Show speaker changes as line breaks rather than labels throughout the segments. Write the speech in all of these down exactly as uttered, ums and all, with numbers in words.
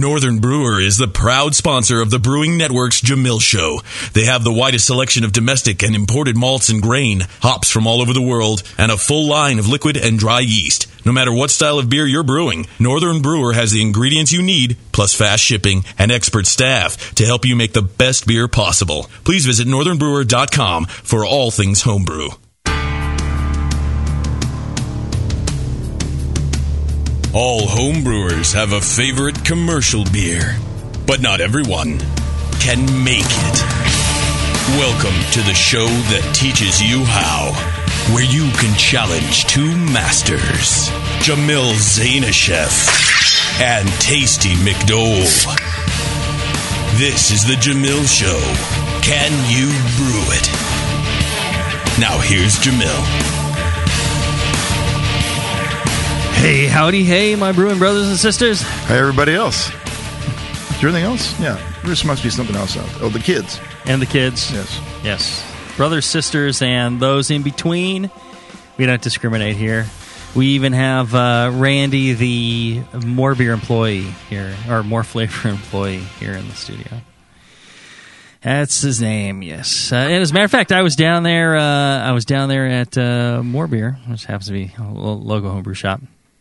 Northern Brewer is the proud sponsor of the Brewing Network's Jamil Show. They have the widest selection of domestic and imported malts and grain, hops from all over the world, and a full line of liquid and dry yeast. No matter what style of beer you're brewing, Northern Brewer has the ingredients you need, plus fast shipping and expert staff to help you make the best beer possible. Please visit northern brewer dot com for all things homebrew. All homebrewers have a favorite commercial beer, but not everyone can make it. Welcome to the show that teaches you how, where you can challenge two masters, Jamil Zainasheff and Tasty McDole. This is the Jamil Show. Can you brew it? Now here's Jamil.
Hey, howdy, hey, my brewing brothers and sisters.
Hey, everybody else. Is there anything else? Yeah, there must be something else out there. Oh, the kids.
And the kids.
Yes.
Yes. Brothers, sisters, and those in between. We don't discriminate here. We even have uh, Randy, the More Beer employee here, or More Flavor employee here in the studio. That's his name, yes. Uh, and as a matter of fact, I was down there. Uh, I was down there at uh, More Beer, which happens to be a little local homebrew shop.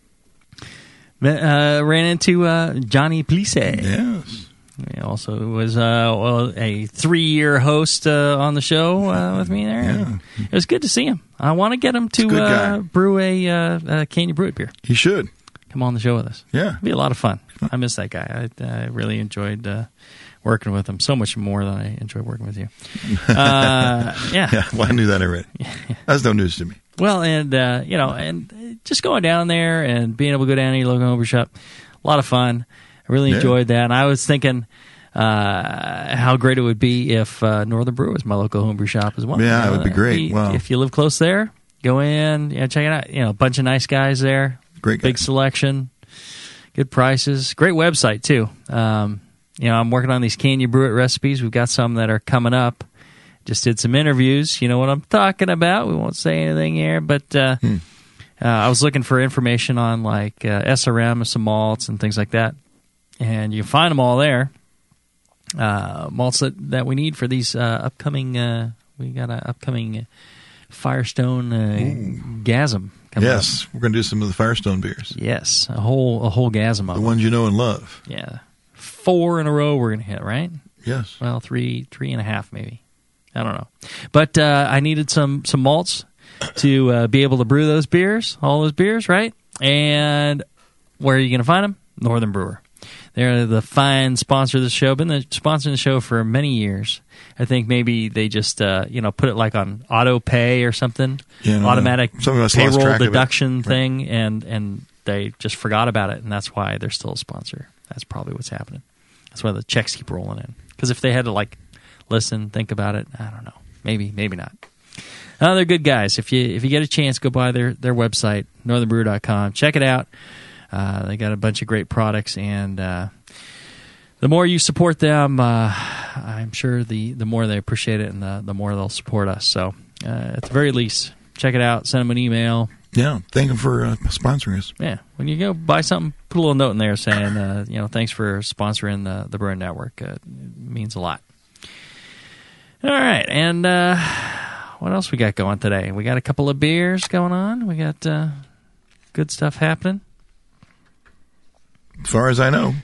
Uh, ran into uh, Johnny Plisse.
Yes.
He also was uh, well, a three-year host uh, on the show uh, with me there.
Yeah.
It was good to see him. I want to get him to uh, brew a uh, uh, Can You Brew It beer.
He should.
Come on the show with us.
Yeah.
It'd be a lot of fun. I miss that guy. I, I really enjoyed uh, working with him so much more than I enjoy working with you. Uh, yeah.
Yeah. Well, I knew that already. That's no news to me.
Well, and, uh, you know, and just going down there and being able to go down to your local homebrew shop, a lot of fun. I really
yeah.
enjoyed that. And I was thinking uh, how great it would be if uh, Northern Brew was my local homebrew shop as well.
Yeah,
you know,
it would be great.
If,
wow.
If you live close there, go in, yeah, check it out. You know, a bunch of nice guys there.
Great guys.
Big selection, good prices, great website, too. Um, you know, I'm working on these Can You Brew It recipes. We've got some that are coming up. Just did some interviews. You know what I'm talking about. We won't say anything here, but uh, hmm. uh, I was looking for information on like uh, S R M, some malts, and things like that. And you find them all there. Uh, malts that, that we need for these uh, upcoming. Uh, we got an upcoming Firestone uh, Gasm coming
Yes,
up.
We're going to do some of the Firestone beers.
Yes, a whole a whole Gasm of
the
them.
ones you know and love.
Yeah, four in a row we're going to hit, right?
Yes.
Well, three three and a half maybe. I don't know. But uh, I needed some, some malts to uh, be able to brew those beers, all those beers, right? And where are you going to find them? Northern Brewer. They're the fine sponsor of the show. Been the sponsoring the show for many years. I think maybe they just uh, you know put it like on auto pay or something,
yeah, no,
automatic
no.
payroll deduction
right.
thing, and, and they just forgot about it, and that's why they're still a sponsor. That's probably what's happening. That's why the checks keep rolling in. Because if they had to like listen, think about it, I don't know. Maybe, maybe not. Uh, they're good guys. If you if you get a chance, go by their, their website, northern brewer dot com. Check it out. Uh, they got a bunch of great products, and uh, the more you support them, uh, I'm sure the, the more they appreciate it, and the, the more they'll support us. So uh, at the very least, check it out. Send them an email.
Yeah, thank them for uh, sponsoring us.
Yeah, when you go buy something, put a little note in there saying, uh, you know, thanks for sponsoring the, the Brewing Network. Uh, it means a lot. All right, and uh, what else we got going today? We got a couple of beers going on. We got uh, good stuff happening.
As far as I know.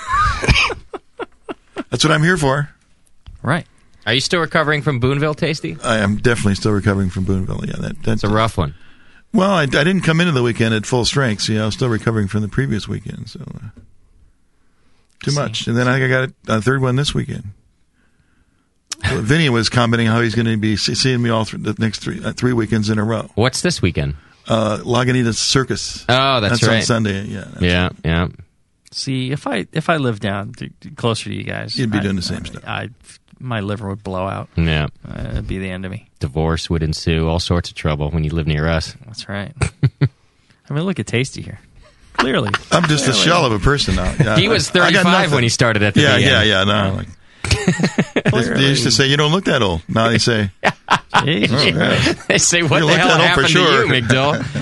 That's what I'm here for.
Right.
Are you still recovering from Boonville, Tasty?
I am definitely still recovering from Boonville. Yeah, that, that's
a rough one.
Well, I, I didn't come into the weekend at full strength, so yeah, I was still recovering from the previous weekend. So uh, too much, and then I got a third one this weekend. So Vinny was commenting how he's going to be seeing me all th- the next three uh, three weekends in a row.
What's this weekend?
Uh, Lagunitas Circus.
Oh, that's,
that's
right.
on Sunday. Yeah, that's
yeah,
right.
yeah.
See, if I if I lived down to, to closer to you guys,
you'd be
I,
doing the same
I,
stuff.
I, my liver would blow out.
Yeah,
uh, it'd be the end of me.
Divorce would ensue. All sorts of trouble when you live near us.
That's right. I mean, look at Tasty here. Clearly,
I'm just
Clearly.
a shell of a person now. Yeah,
he was thirty-five when he started at the
yeah,
B N.
yeah, yeah. No, like they, they used to say you don't look that old. Now they say,
oh, yeah.
They say what
you
the
look
hell
that old
happened
for sure.
to you, McDill?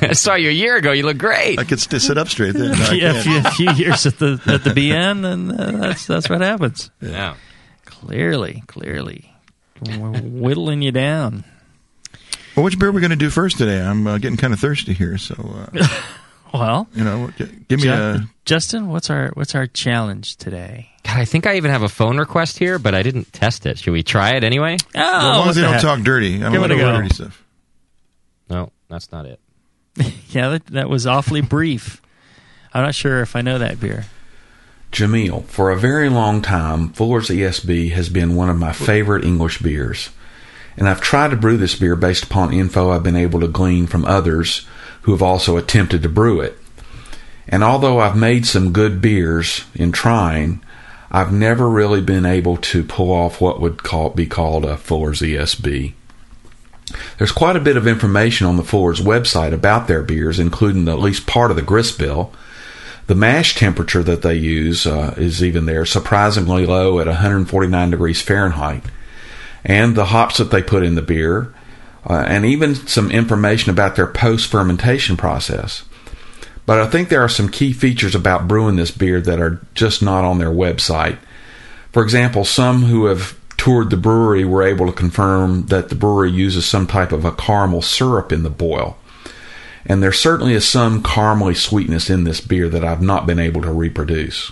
I saw you a year ago. You look great.
I could st- sit up straight then. No,
yeah, a few, a few years at the at the B N, and uh, that's that's what happens.
Yeah.
Clearly, clearly, we're whittling you down.
Well, which beer are we going to do first today? I'm uh, getting kind of thirsty here, so uh,
well,
you know, give me
Ju-
a
Justin. What's our what's our challenge today?
God, I think I even have a phone request here, but I didn't test it. Should we try it anyway?
Oh,
well, as long
what
as they
the
don't
heck?
talk dirty. I don't
Give
want
it a
to
go.
dirty stuff.
No, that's not it.
Yeah, that, that was awfully brief. I'm not sure if I know that beer.
Jamil, for a very long time, Fuller's E S B has been one of my favorite English beers. And I've tried to brew this beer based upon info I've been able to glean from others who have also attempted to brew it. And although I've made some good beers in trying, I've never really been able to pull off what would call, be called a Fuller's E S B. There's quite a bit of information on the Fuller's website about their beers, including at least part of the grist bill. The mash temperature that they use uh, is even there, surprisingly low at one hundred forty-nine degrees Fahrenheit. And the hops that they put in the beer, uh, and even some information about their post-fermentation process. But I think there are some key features about brewing this beer that are just not on their website. For example, some who have toured the brewery were able to confirm that the brewery uses some type of a caramel syrup in the boil. And there certainly is some caramely sweetness in this beer that I've not been able to reproduce.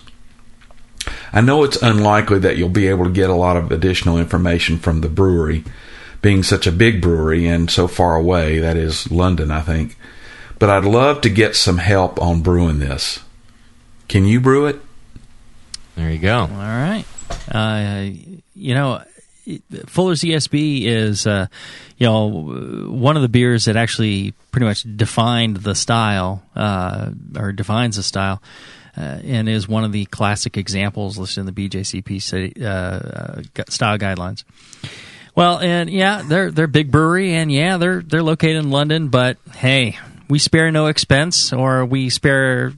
I know it's unlikely that you'll be able to get a lot of additional information from the brewery, being such a big brewery and so far away, that is London, I think. But I'd love to get some help on brewing this. Can you brew it?
There you go.
All right. Uh, you know, Fuller's E S B is, uh, you know, one of the beers that actually pretty much defined the style, uh, or defines the style, uh, and is one of the classic examples listed in the B J C P uh, uh, style guidelines. Well, and yeah, they're they're a big brewery, and yeah, they're they're located in London. But hey, we spare no expense, or we spare,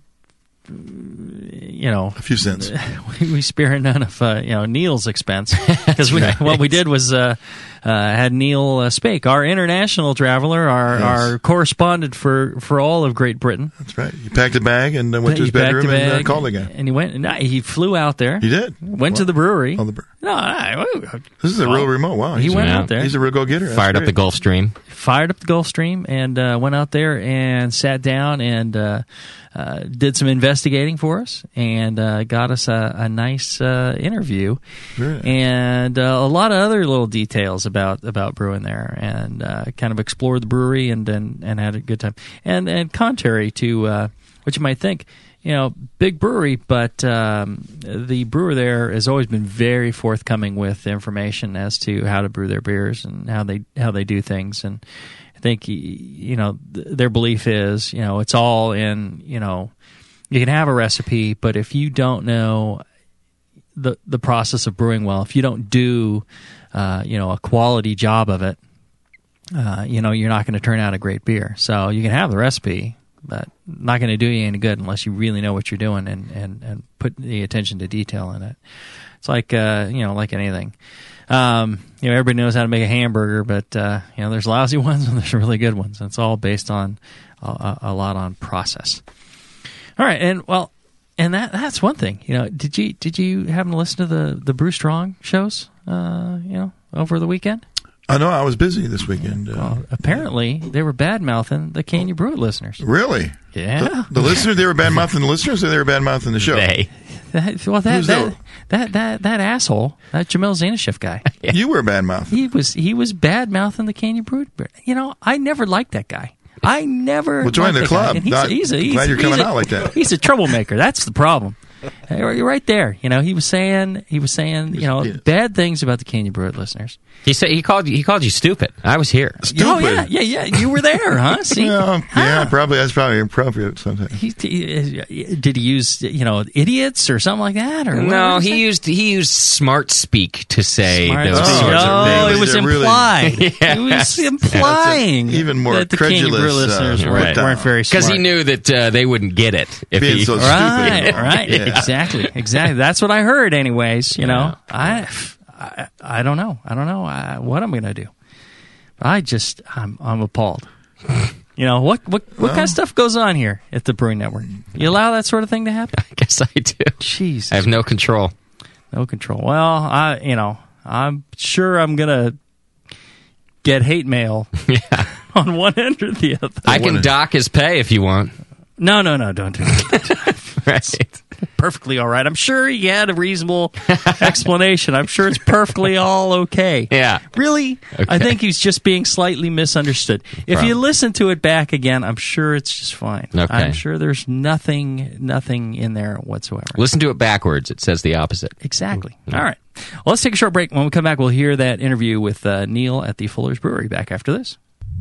you know,
a few cents.
We, we spare none of uh, you know Neil's expense, because we
right.
what we did was uh, uh, had Neil uh, Spake, our international traveler, our
Yes.
our correspondent for, for all of Great Britain.
That's right. He packed a bag and uh, went to
He
his
packed
bedroom
a
and uh,
bag,
called again.
and he went. And he flew out there.
He did.
Went to
Wow.
the brewery.
On the bre-
No, I,
This is a
well,
real remote. Wow.
He
He's
went
a,
out there.
He's a real go-getter. That's
Fired up
great.
the Gulf Stream.
fired up the Gulf Stream and uh, went out there and sat down and uh, uh, did some investigating for us and uh, got us a, a nice uh, interview
Very nice.
and uh, a lot of other little details about, about brewing there, and uh, kind of explored the brewery and, and and had a good time. And and contrary to uh, what you might think, you know, big brewery, but um, the brewer there has always been very forthcoming with information as to how to brew their beers and how they how they do things. And I think, you know, th- their belief is, you know, it's all in, you know, you can have a recipe, but if you don't know the the process of brewing well, if you don't do, uh, you know, a quality job of it, uh, you know, you're not going to turn out a great beer. So you can have the recipe, but not going to do you any good unless you really know what you're doing and, and, and put the attention to detail in it. It's like, uh, you know, like anything. Um, you know, everybody knows how to make a hamburger, but, uh, you know, there's lousy ones and there's really good ones. It's all based on a, a lot on process. All right. And well, and that, that's one thing, you know, did you, did you happen to listen to the, the Brew Strong shows, uh, you know, over the weekend?
I know I was busy this weekend. Uh,
Well, apparently they were bad-mouthing the Can You Brew It listeners.
really?
Yeah.
The, the listeners, they were bad-mouthing the listeners, or they were bad-mouthing the show?
They.
That, well, that
Who's
that,
the-
that that that asshole, that Jamil Zanishev guy,
You were bad-mouthing.
he was he was bad mouthing the Can You Brew It. You know, I never liked that guy. I never.
Well, join
liked
the
that guy.
club.
And he's,
Not-
he's a, he's,
glad you're
he's
coming
a-
out like that.
He's a troublemaker. That's the problem. You're right there. You know, he was saying he was saying you know
Yeah.
bad things about the Can You Brew It listeners.
He said he called you. He called you stupid. I was here.
Stupid.
Oh yeah, yeah, yeah. You were there, huh? See,
Well,
Huh?
yeah, probably. That's probably appropriate sometimes.
He, he, did he use you know idiots or something like that or what
No,
was
he
it?
used he used smart speak to say
Smart
those
Oh,
speak.
sorts of
No,
things.
it was
They're really-
implied.
Yes.
It was implying
That's an even more
that the Can You Brew
credulous, uh,
listeners
put
weren't,
down.
weren't very smart.
Because he knew that uh, they wouldn't get it if
Being
he.
so
Right,
stupid.
right,
Yeah.
exactly, exactly. That's what I heard, anyways. You know,
Yeah.
I, I, I don't know, I don't know I, what I'm going to do. I just, I'm, I'm appalled. You know, what what, what
Well-
kind of stuff goes on here at the Brewing Network? You allow that sort of thing to happen?
I guess I do.
Jesus.
I have no control.
No control. Well, I, you know, I'm sure I'm going to get hate mail
Yeah.
on one end or the other.
I can dock his pay if you want.
No, no, no, don't do that.
Right.
Perfectly all right. I'm sure he had a reasonable explanation. I'm sure it's perfectly all okay.
Yeah.
Really?
Okay.
I think he's just being slightly misunderstood. If
Probably.
you listen to it back again, I'm sure it's just fine.
Okay.
I'm sure there's nothing nothing in there whatsoever.
Listen to it backwards. It says the opposite.
Exactly. All right. Well, let's take a short break. When we come back, we'll hear that interview with uh, Neil at the Fuller's Brewery. Back after this.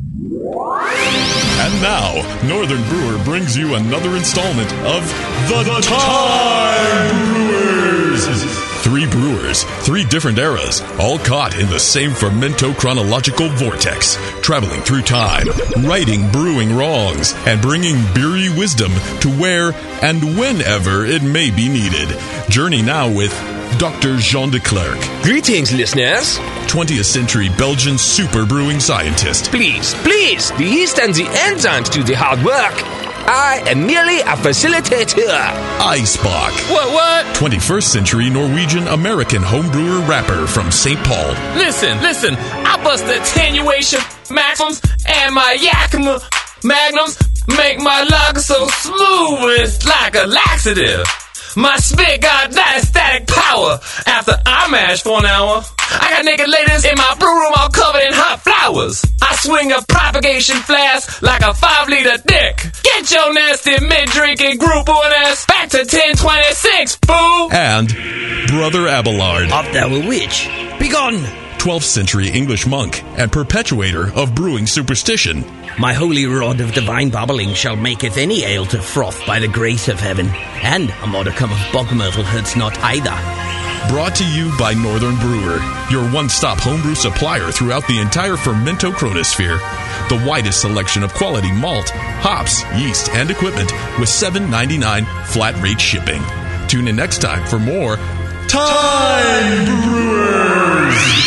And now, Northern Brewer brings you another installment of The, the Time Brewers. Three brewers, three different eras, all caught in the same fermento-chronological vortex, traveling through time, righting brewing wrongs, and bringing beery wisdom to where and whenever it may be needed. Journey now with Doctor Jean de Klerk,
Greetings, listeners.
twentieth century Belgian super brewing scientist.
Please, please, the yeast and the enzymes do the hard work. I am merely a facilitator.
Icebach,
What, what?
twenty-first century Norwegian American homebrewer rapper from Saint Paul.
Listen, listen, I bust attenuation maxims and my Yakima magnums make my lager so smooth it's like a laxative. My spit got that static power after I mash for an hour. I got naked ladies in my brew room all covered in hot flowers. I swing a propagation flask like a five liter dick. Get your nasty mid-drinking group on ass back to ten twenty-six, boo!
And Brother Abelard,
Art thou a witch? Begone!
twelfth century English monk and perpetuator of brewing superstition.
My holy rod of divine babbling shall maketh any ale to froth by the grace of heaven, and a modicum of bog myrtle hurts not either.
Brought to you by Northern Brewer, your one-stop homebrew supplier throughout the entire fermento chronosphere. The widest selection of quality malt, hops, yeast, and equipment with seven ninety-nine flat rate shipping. Tune in next time for more Time Brewers.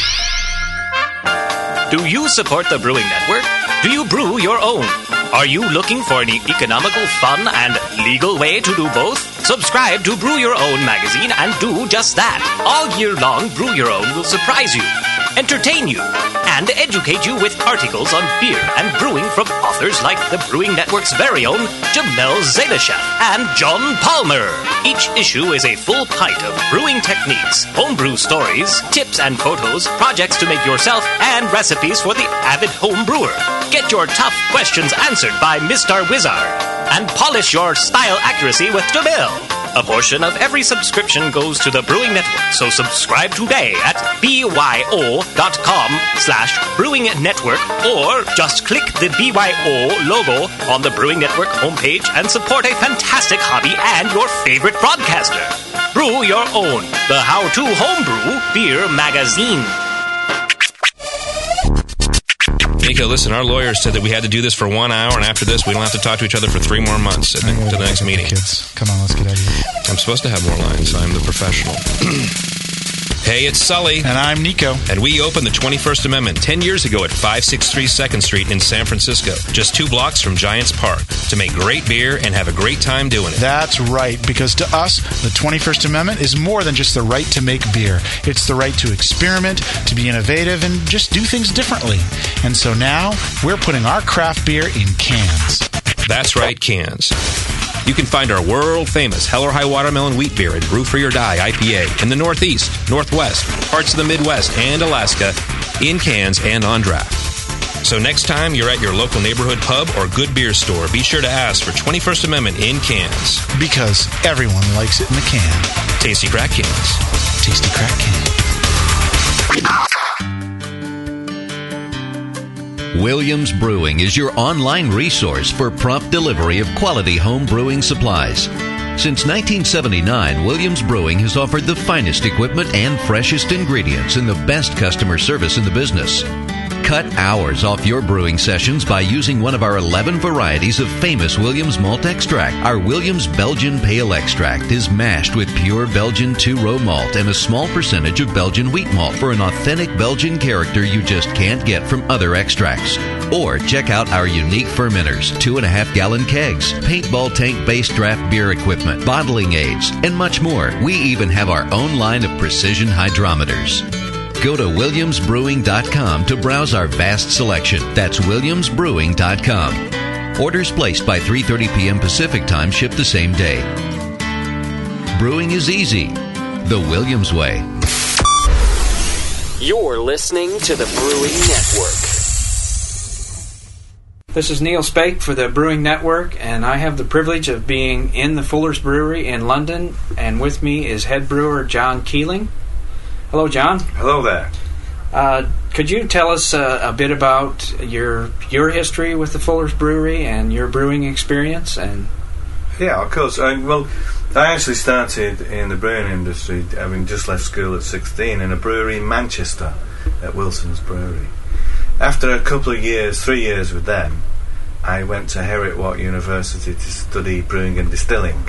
Do you support the Brewing Network? Do you brew your own? Are you looking for an economical, fun, and legal way to do both? Subscribe to Brew Your Own magazine and do just that. All year long, Brew Your Own will surprise you, entertain you, and educate you with articles on beer and brewing from authors like the Brewing Network's very own Jamel Zalashev and John Palmer. Each issue is a full pint of brewing techniques, homebrew stories, tips and photos, projects to make yourself, and recipes for the avid home brewer. Get your tough questions answered by Mister Wizard, and polish your style accuracy with Jamel. A portion of every subscription goes to the Brewing Network, so subscribe today at byo.com slash Brewing Network, or just click the B Y O logo on the Brewing Network homepage and support a fantastic hobby and your favorite broadcaster. Brew Your Own, the how-to homebrew beer magazine.
Nico, listen, our lawyers said that we had to do this for one hour, and after this, we don't have to talk to each other for three more months at the, to the next meeting.
Kids, come on, let's get out of here.
I'm supposed to have more lines. I'm the professional. Hey, it's Sully.
And I'm Nico.
And we opened the twenty-first Amendment ten years ago at five sixty-three second Street in San Francisco, just two blocks from Giants Park, to make great beer and have a great time doing it.
That's right, because to us, the twenty-first Amendment is more than just the right to make beer. It's the right to experiment, to be innovative, and just do things differently. And so now, we're putting our craft beer in cans.
That's right, cans. You can find our world-famous Hell or High Watermelon Wheat Beer at Brew for Your Die I P A in the Northeast, Northwest, parts of the Midwest, and Alaska in cans and on draft. So next time you're at your local neighborhood pub or good beer store, be sure to ask for twenty-first Amendment in cans.
Because everyone likes it in the can.
Tasty crack cans.
Tasty crack can.
Williams Brewing is your online resource for prompt delivery of quality home brewing supplies. Since nineteen seventy-nine, Williams Brewing has offered the finest equipment and freshest ingredients and the best customer service in the business. Cut hours off your brewing sessions by using one of our eleven varieties of famous Williams malt extract. Our Williams Belgian Pale Extract is mashed with pure Belgian two-row malt and a small percentage of Belgian wheat malt for an authentic Belgian character you just can't get from other extracts. Or check out our unique fermenters, two and a half gallon kegs, paintball tank based draft beer equipment, bottling aids, and much more. We even have our own line of precision hydrometers. Go to williams brewing dot com to browse our vast selection. That's williams brewing dot com. Orders placed by three thirty p.m. Pacific Time ship the same day. Brewing is easy. The Williams way.
You're listening to the Brewing Network.
This is Neil Spake for the Brewing Network, and I have the privilege of being in the Fuller's Brewery in London, and with me is head brewer John Keeling. Hello, John.
Hello there.
Uh, could you tell us uh, a bit about your your history with the Fuller's Brewery and your brewing experience? And
yeah, of course. I, well, I actually started in the brewing industry, having just left school at sixteen, in a brewery in Manchester at Wilson's Brewery. After a couple of years, three years with them, I went to Heriot-Watt University to study brewing and distilling.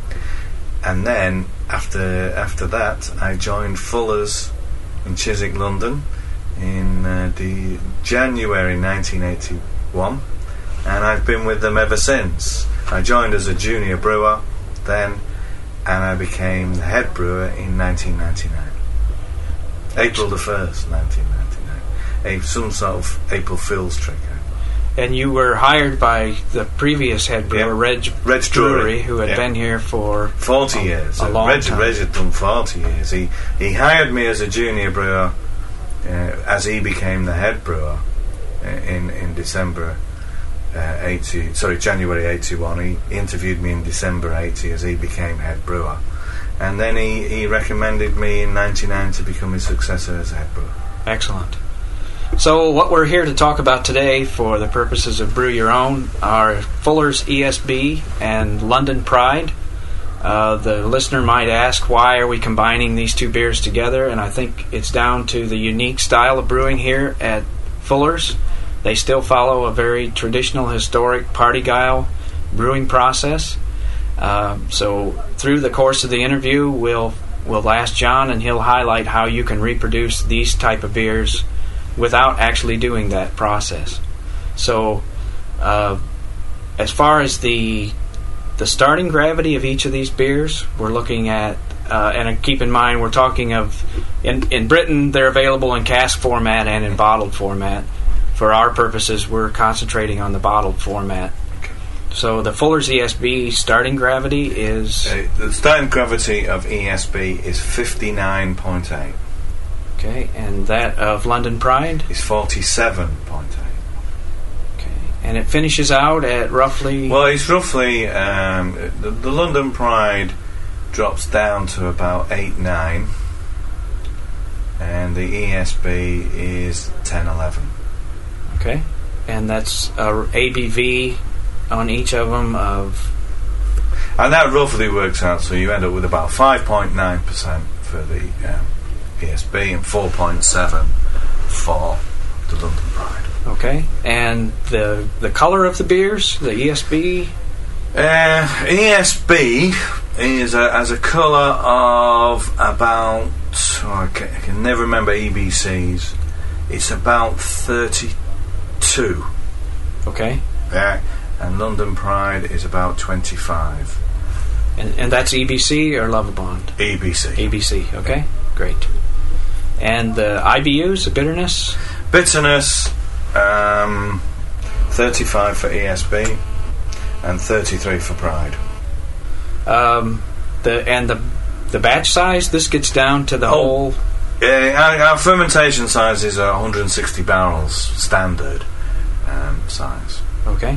And then, after after that, I joined Fuller's in Chiswick, London, in uh, the January nineteen eighty-one, and I've been with them ever since. I joined as a junior brewer then, and I became the head brewer in nineteen ninety-nine. April the first, nineteen ninety-nine. A, some sort of April Fool's trick.
And you were hired by the previous head brewer,
yeah.
Reg,
Reg
Brewery,
Drury,
who had
yeah.
been here for
forty
a,
years.
A long
Reg,
time.
Reg had done forty years. He he hired me as a junior brewer, uh, as he became the head brewer uh, in in December uh, eighty. Sorry, January eighty-one. He interviewed me in December eighty as he became head brewer, and then he he recommended me in ninety-nine to become his successor as head brewer.
Excellent. So what we're here to talk about today, for the purposes of Brew Your Own, are Fuller's E S B and London Pride. Uh, the listener might ask, why are we combining these two beers together? And I think it's down to the unique style of brewing here at Fuller's. They still follow a very traditional, historic party guile brewing process. Uh, so through the course of the interview, we'll we'll ask John, and he'll highlight how you can reproduce these type of beers without actually doing that process. So, uh, as far as the the starting gravity of each of these beers, we're looking at, uh, and keep in mind, we're talking of, in, in Britain, they're available in cask format and in bottled format. For our purposes, we're concentrating on the bottled format. So the Fuller's E S B starting gravity is...
Uh, the starting gravity of E S B is fifty-nine point eight.
Okay, and that of London Pride?
Is forty-seven point eight.
Okay, and it finishes out at roughly...
Well, it's roughly... Um, the, the London Pride drops down to about eight nine, and the E S B is ten eleven.
Okay, and that's a A B V on each of them of...
And that roughly works out, so you end up with about five point nine percent for the... Um, E S B and four point seven for the London Pride.
Okay, and the the color of the beers, the E S B?
Uh, E S B is a, has a colour of about, oh, I, can, I can never remember E B Cs, it's about thirty-two.
Okay.
Yeah, and London Pride is about twenty-five.
And, and that's E B C or Lovibond?
E B C.
E B C, okay, great. And the I B Us, the bitterness?
Bitterness, um, thirty-five for E S B and thirty-three for Pride.
Um, the and the the batch size, this gets down to the
oh,
whole...
Yeah, our, our fermentation size is uh, one hundred sixty barrels, standard um, size.
Okay.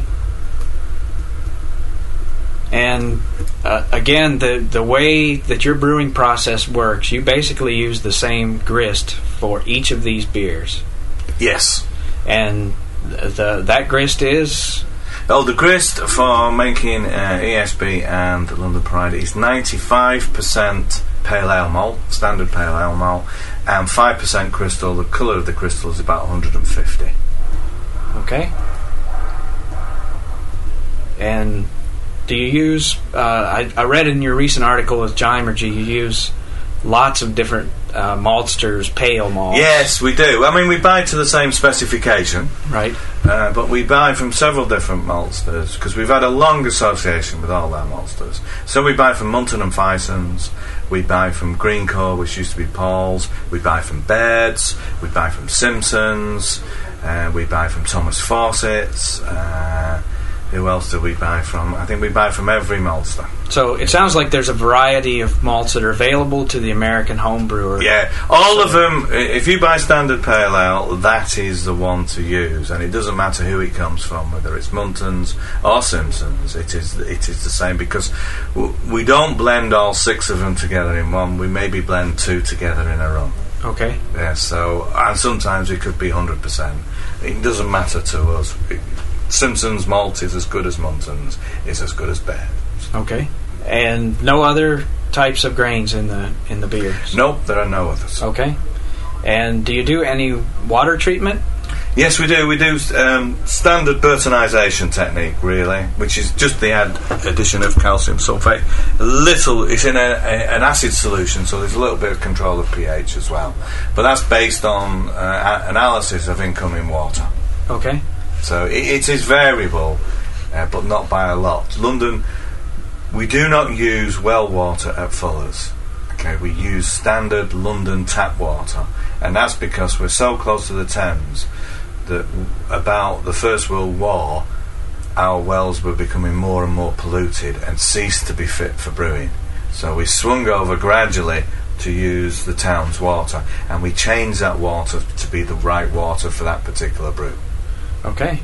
And uh, again, the the way that your brewing process works, you basically use the same grist for each of these beers.
Yes.
And the, the that grist is...
Oh, the grist for making uh, E S B and London Pride is ninety-five percent pale ale malt, standard pale ale malt, and five percent crystal. The colour of the crystal is about one hundred fifty.
Okay. And... do you use, uh, I, I read in your recent article with Jimergy, you use lots of different uh, maltsters, pale malts.
Yes, we do. I mean, we buy to the same specification.
Right.
Uh, but we buy from several different maltsters because we've had a long association with all our maltsters. So we buy from Munton and Fisons, we buy from Greencore, which used to be Paul's, we buy from Baird's, we buy from Simpsons, uh, we buy from Thomas Fawcett's. Uh, who else do we buy from? I think we buy from every maltster.
So it sounds like there's a variety of malts that are available to the American home brewer.
Yeah, all of them. If you buy standard pale ale, that is the one to use, and it doesn't matter who it comes from, whether it's Munton's or Simpsons. It is it is the same because w- we don't blend all six of them together in one. We maybe blend two together in a run.
Okay.
Yeah. So and sometimes it could be one hundred percent. It doesn't matter to us. It, Simpsons malt is as good as Munton's. Is as good as Baird's.
Okay. And no other types of grains in the in the beers?
Nope, there are no others.
Okay. And do you do any water treatment?
Yes, we do. We do um, standard Burtonization technique, really, which is just the add addition of calcium sulfate. A little, it's in a, a, an acid solution, so there's a little bit of control of pH as well. But that's based on uh, a- analysis of incoming water.
Okay.
So it, it is variable, uh, but not by a lot. London, we do not use well water at Fuller's. Okay, we use standard London tap water, and that's because we're so close to the Thames that w- about the First World War, our wells were becoming more and more polluted and ceased to be fit for brewing. So we swung over gradually to use the town's water, and we changed that water to be the right water for that particular brew.
Okay.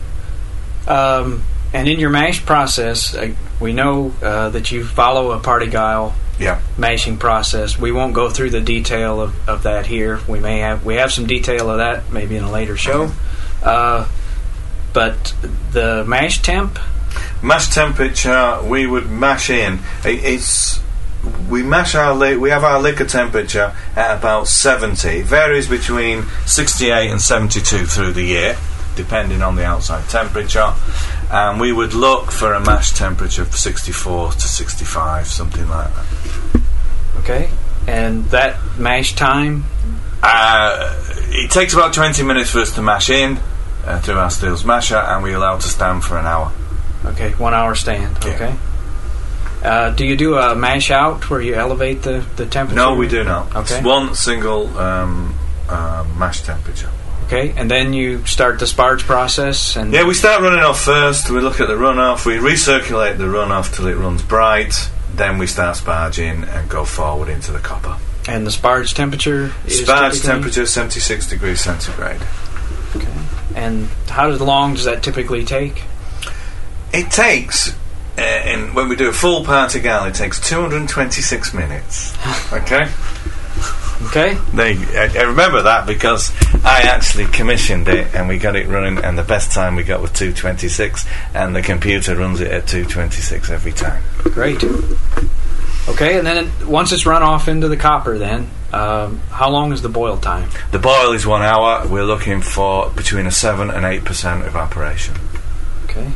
Um, and in your mash process, uh, we know uh, that you follow a Party-Gyle
yeah.
mashing process. We won't go through the detail of, of that here. We may have we have some detail of that maybe in a later show.
Mm-hmm.
Uh, but the mash temp?
Mash temperature, we would mash in. It, it's we mash our li- we have our liquor temperature at about seventy. It varies between sixty-eight and seventy-two through the year, depending on the outside temperature, and we would look for a mash temperature of sixty-four to sixty-five, something like that.
Okay. And that mash time?
Uh, it takes about twenty minutes for us to mash in uh, through our Steels masher, and we allow it to stand for an hour.
Okay, one hour stand.
Yeah.
Okay. Uh, do you do a mash out where you elevate the, the temperature?
No, we do not.
Okay.
It's one single um, uh, mash temperature.
Okay, and then you start the sparge process, and
yeah, we start running off first. We look at the runoff. We recirculate the runoff till it runs bright. Then we start sparging and go forward into the copper.
And the sparge temperature is
Sparge
typically?
temperature seventy-six degrees centigrade.
Okay. And how long does that typically take?
It takes, uh, in, when we do a full Party-Gyle, it takes two hundred twenty-six minutes. Okay.
Okay.
They, I, I remember that because I actually commissioned it and we got it running, and the best time we got was two twenty-six, and the computer runs it at two twenty-six every time.
Great. Okay, and then it, once it's run off into the copper, then um, how long is the boil time?
The boil is one hour. We're looking for between a seven and eight percent evaporation.
Okay.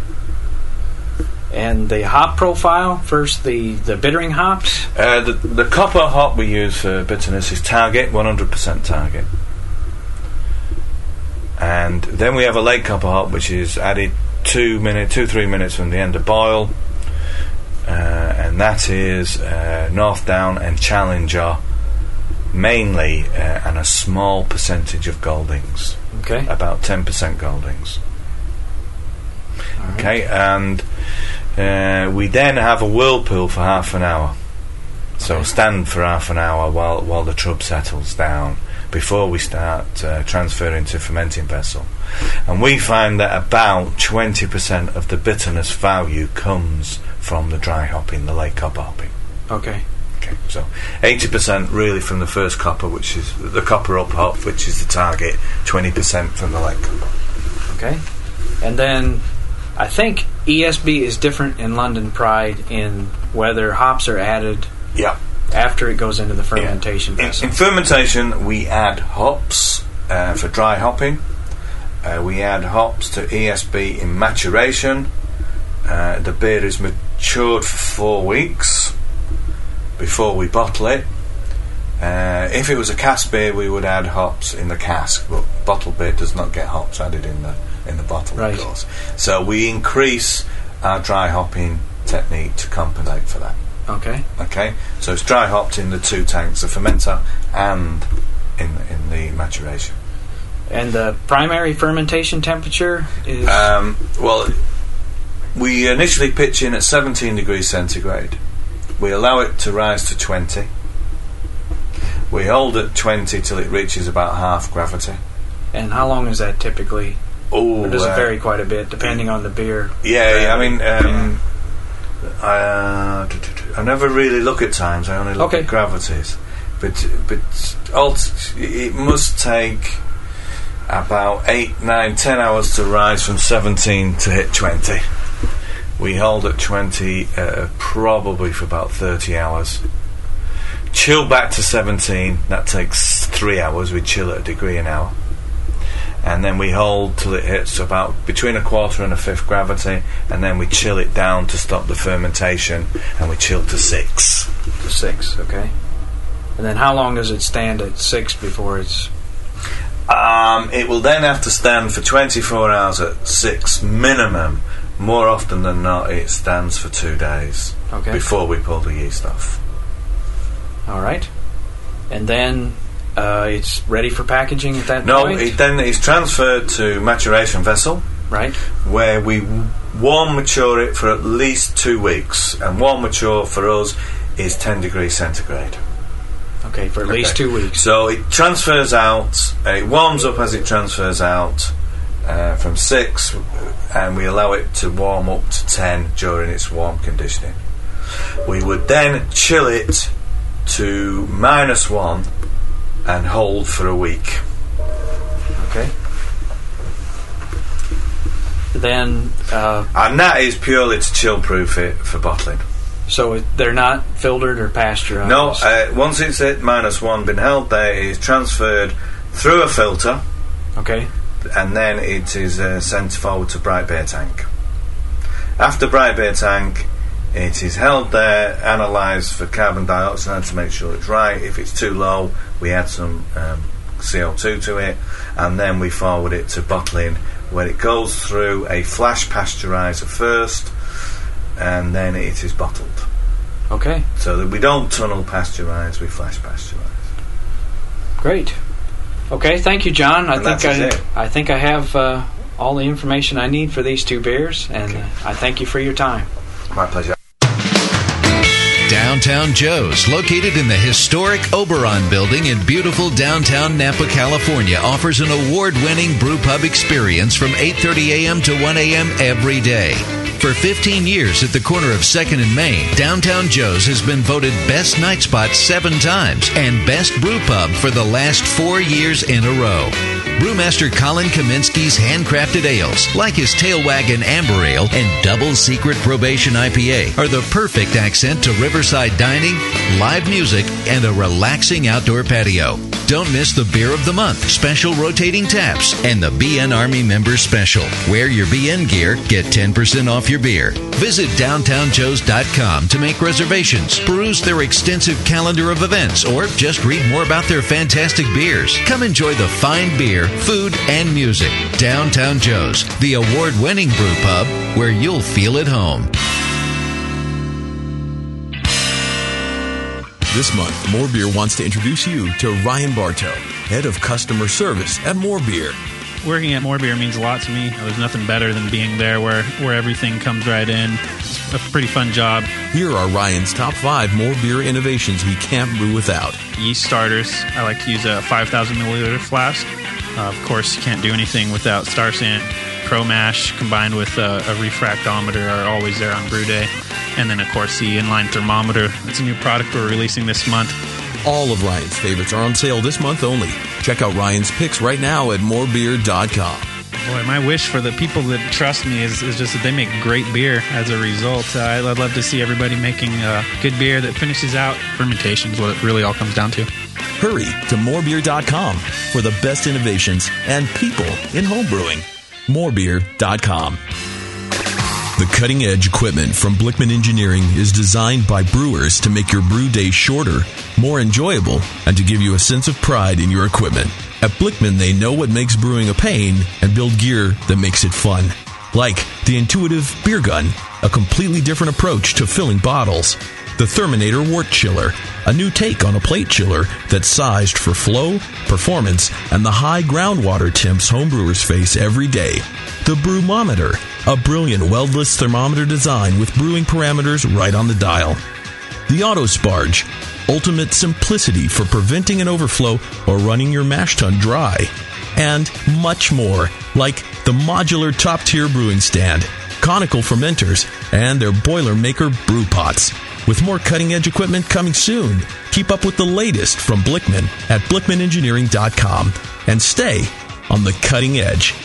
And the hop profile, first the, the bittering hops?
Uh, the, the copper hop we use for bitterness is Target, one hundred percent Target. And then we have a late copper hop which is added two minute, two, three minutes from the end of boil. Uh, and that is uh, North Down and Challenger mainly, uh, and a small percentage of Goldings.
Okay.
About ten percent Goldings.
Right.
Okay, and uh, we then have a whirlpool for half an hour. So
Okay.
stand for half an hour while while the trub settles down before we start uh, transferring to fermenting vessel. And we find that about twenty percent of the bitterness value comes from the dry hopping, the late copper hopping.
Okay.
Okay, so eighty percent really from the first copper, which is the copper up hop, which is the Target, twenty percent from the late copper.
Okay. And then I think E S B is different in London Pride in whether hops are added
Yeah.
after it goes into the fermentation
In,
vessel.
in fermentation, we add hops uh, for dry hopping. Uh, we add hops to E S B in maturation. Uh, the beer is matured for four weeks before we bottle it, Uh, if it was a cask beer, we would add hops in the cask, but bottled beer does not get hops added in the in the bottle,
right.
of course. So we increase our dry hopping technique to compensate for that.
Okay.
Okay. So it's dry hopped in the two tanks, the fermenter and in in the maturation.
And the primary fermentation temperature is
um, well. We initially pitch in at seventeen degrees centigrade. We allow it to rise to twenty. We hold at twenty till it reaches about half gravity.
And how long is that typically?
Oh,
or does
uh,
it vary quite a bit depending on the beer?
Yeah, yeah I mean, um, I, uh, I never really look at times. I only look
okay.
at gravities. But but alt- it must take about eight, nine, ten hours to rise from seventeen to hit twenty. We hold at twenty uh, probably for about thirty hours. Chill back to seventeen, that takes three hours. We chill at a degree an hour. And then we hold till it hits about between a quarter and a fifth gravity, and then we chill it down to stop the fermentation, and we chill to six.
To six, okay. And then how long does it stand at six before it's...
Um, it will then have to stand for twenty-four hours at six minimum. More often than not, it stands for two days
okay.
before we pull the yeast off.
All right. And then uh, it's ready for packaging at that
no,
point?
No, it then is transferred to maturation vessel.
Right.
Where we warm mature it for at least two weeks. And warm mature for us is ten degrees centigrade.
Okay, for at okay. least two weeks.
So it transfers out, uh, it warms up as it transfers out uh, from six, and we allow it to warm up to ten during its warm conditioning. We would then chill it to minus one and hold for a week.
Okay. Then, uh,
and that is purely to chill proof it for bottling.
So it, they're not filtered or pasteurized?
No, uh, once it's at minus one, been held there, it is transferred through a filter.
Okay.
And then it is uh, sent forward to bright beer tank. After bright beer tank, it is held there, analysed for carbon dioxide to make sure it's right. If it's too low, we add some um, C O two to it, and then we forward it to bottling, where it goes through a flash pasteuriser first, and then it is bottled.
Okay.
So that we don't tunnel pasteurize, we flash pasteurize.
Great. Okay, thank you, John. I
and
think I,
it.
I think I have uh, all the information I need for these two beers, and okay. uh, I thank you for your time.
My pleasure.
Downtown Joe's, located in the historic Oberon building in beautiful downtown Napa, California, offers an award-winning brew pub experience from eight thirty a.m. to one a.m. every day. For fifteen years at the corner of second and Main, Downtown Joe's has been voted Best Night Spot seven times and Best Brew Pub for the last four years in a row. Brewmaster Colin Kaminsky's handcrafted ales, like his Tail Wagon Amber Ale and Double Secret Probation I P A, are the perfect accent to riverside dining, live music, and a relaxing outdoor patio. Don't miss the Beer of the Month, special rotating taps, and the B N Army Member Special. Wear your B N gear, get ten percent off your beer. Visit downtown joes dot com to make reservations, peruse their extensive calendar of events, or just read more about their fantastic beers. Come enjoy the fine beer, food, and music. Downtown Joe's, the award-winning brew pub where you'll feel at home.
This month, More Beer wants to introduce you to Ryan Bartow, Head of Customer Service at More Beer.
Working at More Beer means a lot to me. There's nothing better than being there where, where everything comes right in. It's a pretty fun job.
Here are Ryan's top five More Beer innovations he can't brew without.
Yeast starters. I like to use a five thousand milliliter flask. Uh, of course, you can't do anything without Star San. Pro Mash combined with a, a refractometer are always there on brew day. And then, of course, the inline thermometer. It's a new product we're releasing this month.
All of Ryan's favorites are on sale this month only. Check out Ryan's picks right now at more beer dot com.
Boy, my wish for the people that trust me is, is just that they make great beer as a result. Uh, I'd love to see everybody making uh, good beer that finishes out. Fermentation is what it really all comes down to.
Hurry to more beer dot com for the best innovations and people in homebrewing. more beer dot com. The cutting-edge equipment from Blickman Engineering is designed by brewers to make your brew day shorter
more enjoyable, and to give you a sense of pride in your equipment. At Blickman, they know what makes brewing a pain and build gear that makes it fun. Like the intuitive beer gun, a completely different approach to filling bottles. The Therminator Wort Chiller, a new take on a plate chiller that's sized for flow, performance, and the high groundwater temps homebrewers face every day. The Brewmometer, a brilliant weldless thermometer design with brewing parameters right on the dial. The Autosparge, ultimate simplicity for preventing an overflow or running your mash tun dry. And much more, like the modular top-tier brewing stand, conical fermenters, and their Boilermaker brew pots. With more cutting-edge equipment coming soon. Keep up with the latest from Blickman at blickman engineering dot com and stay on the cutting edge.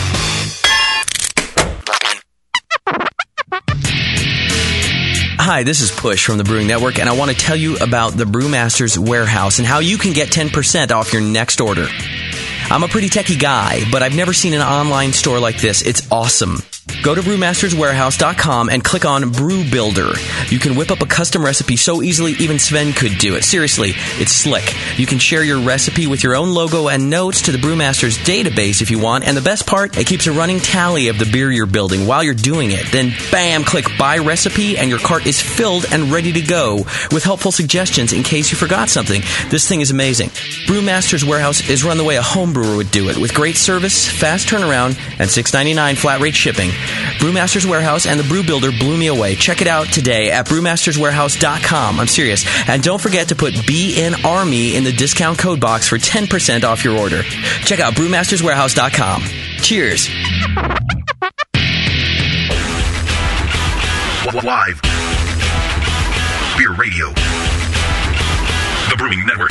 Hi, this is Push from the Brewing Network, and I want to tell you about the Brewmaster's Warehouse and how you can get ten percent off your next order. I'm a pretty techie guy, but I've never seen an online store like this. It's awesome. Go to brewmasters warehouse dot com and click on Brew Builder. You can whip up a custom recipe so easily even Sven could do it. Seriously, it's slick. You can share your recipe with your own logo and notes to the Brewmasters database if you want. And the best part, it keeps a running tally of the beer you're building while you're doing it. Then, bam, click Buy Recipe, and your cart is filled and ready to go with helpful suggestions in case you forgot something. This thing is amazing. Brewmasters Warehouse is run the way a home brewer would do it, with great service, fast turnaround, and six ninety-nine flat rate shipping. Brewmaster's Warehouse and the Brew Builder blew me away. Check it out today at brewmasters warehouse dot com. I'm serious. And don't forget to put B N Army in the discount code box for ten percent off your order. Check out brewmasters warehouse dot com. Cheers.
Live. Beer Radio. The Brewing Network.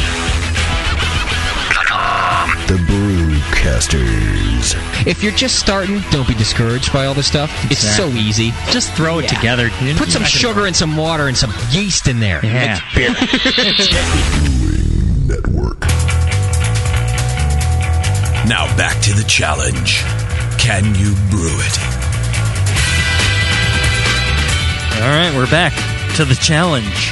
The Brewcasters.
If you're just starting, don't be discouraged by all this stuff. It's
Exactly.
so easy.
Just throw it
Yeah.
together.
Put some sugar and some water and some yeast in there.
Yeah.
Make beer.
Network. Now back to the challenge. Can you brew it?
All right, we're back to the challenge.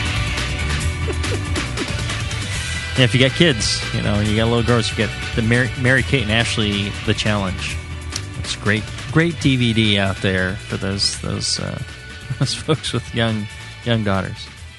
Yeah, if you got kids, you know, you got little girls, you get the Mary, Mary Kate and Ashley, The Challenge. It's great, great D V D out there for those those uh, those folks with young young daughters.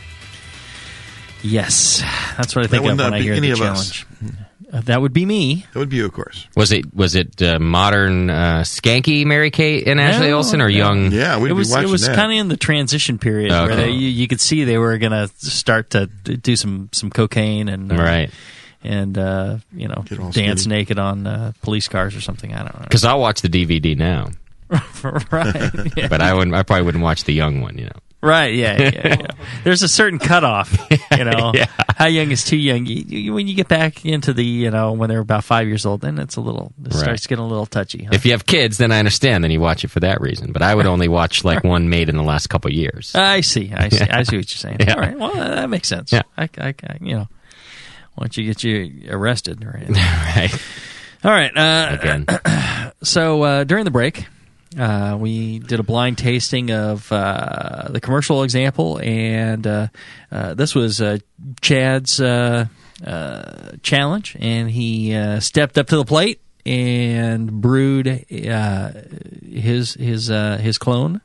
Yes, that's what I think
That would
of
not
when I
be
hear
any
The
of us.
Challenge. Uh, that would be me.
That would be you, of course.
Was it was it uh, modern uh, skanky Mary Kate and Ashley
No,
Olsen or
no.
young?
Yeah, we'd
it was
be watching
it was
that.
kind of in the transition period
Okay.
where they, you, you could see they were going to start to d- do some, some cocaine and uh,
Right.
and uh, you know
Get all
dance
skinny.
naked on uh, police cars or something. I don't know.
Because I'll watch the D V D now,
right? Yeah.
but I wouldn't. I probably wouldn't watch the young one. You know.
Right? Yeah, yeah, yeah. There's a certain cutoff. You know,
Yeah.
how young is too young? You, you, when you get back into the you know when they're about five years old, then it's a little it
Right.
starts getting a little touchy. Huh?
If you have kids, then I understand. Then you watch it for that reason. But I would only watch like one made in the last couple of years.
I see. I see.
Yeah.
I see what you're saying.
Yeah.
All right. Well, that makes sense.
Yeah.
I, I, I you know, once you get you arrested, right?
Right.
All right. Uh,
Again.
So uh, during the break, uh, we did a blind tasting of uh, the commercial example, and uh, uh, this was uh, Chad's uh, uh, challenge, and he uh, stepped up to the plate and brewed uh, his his uh, his clone.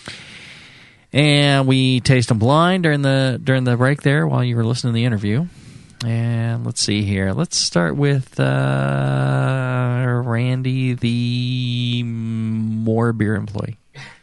And we taste them blind during the during the break there while you were listening to the interview. And let's see here. Let's start with uh, Randy, the More Beer employee.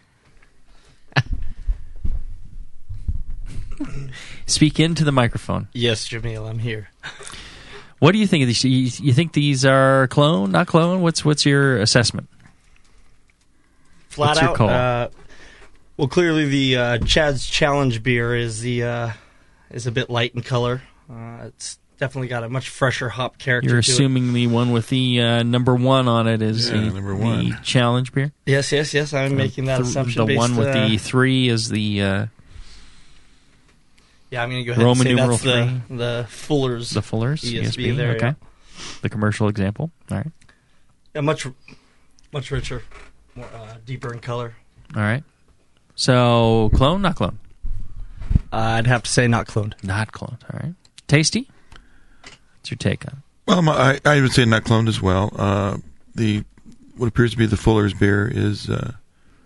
Speak into the microphone.
Yes, Jamil, I'm here.
What do you think of these? You, you think these are clone, not clone? What's what's your assessment?
Flat
What's your
out.
call?
Uh, well, clearly the uh, Chad's Challenge beer is the uh, is a bit light in color. Uh, it's definitely got a much fresher hop character.
You're
to it.
assuming the one with the uh, number one on it is
Yeah,
the,
number one.
the challenge beer?
Yes, yes, yes. I'm
So
making that
th-
assumption.
The
based,
one with
uh,
the three is the uh,
yeah. I'm going to go ahead
Roman
and say
numeral
that's the,
three.
the Fuller's.
The Fuller's
E
E
S
S
B
B.
there.
Okay,
Yeah.
the commercial example. All right,
Yeah, much, much richer, more uh, deeper in color.
all right. So clone, not clone.
Uh, I'd have to say not cloned.
Not cloned. All right. tasty? What's your take on it?
Well, my, I, I would say not cloned as well. Uh, the what appears to be the Fuller's beer is uh,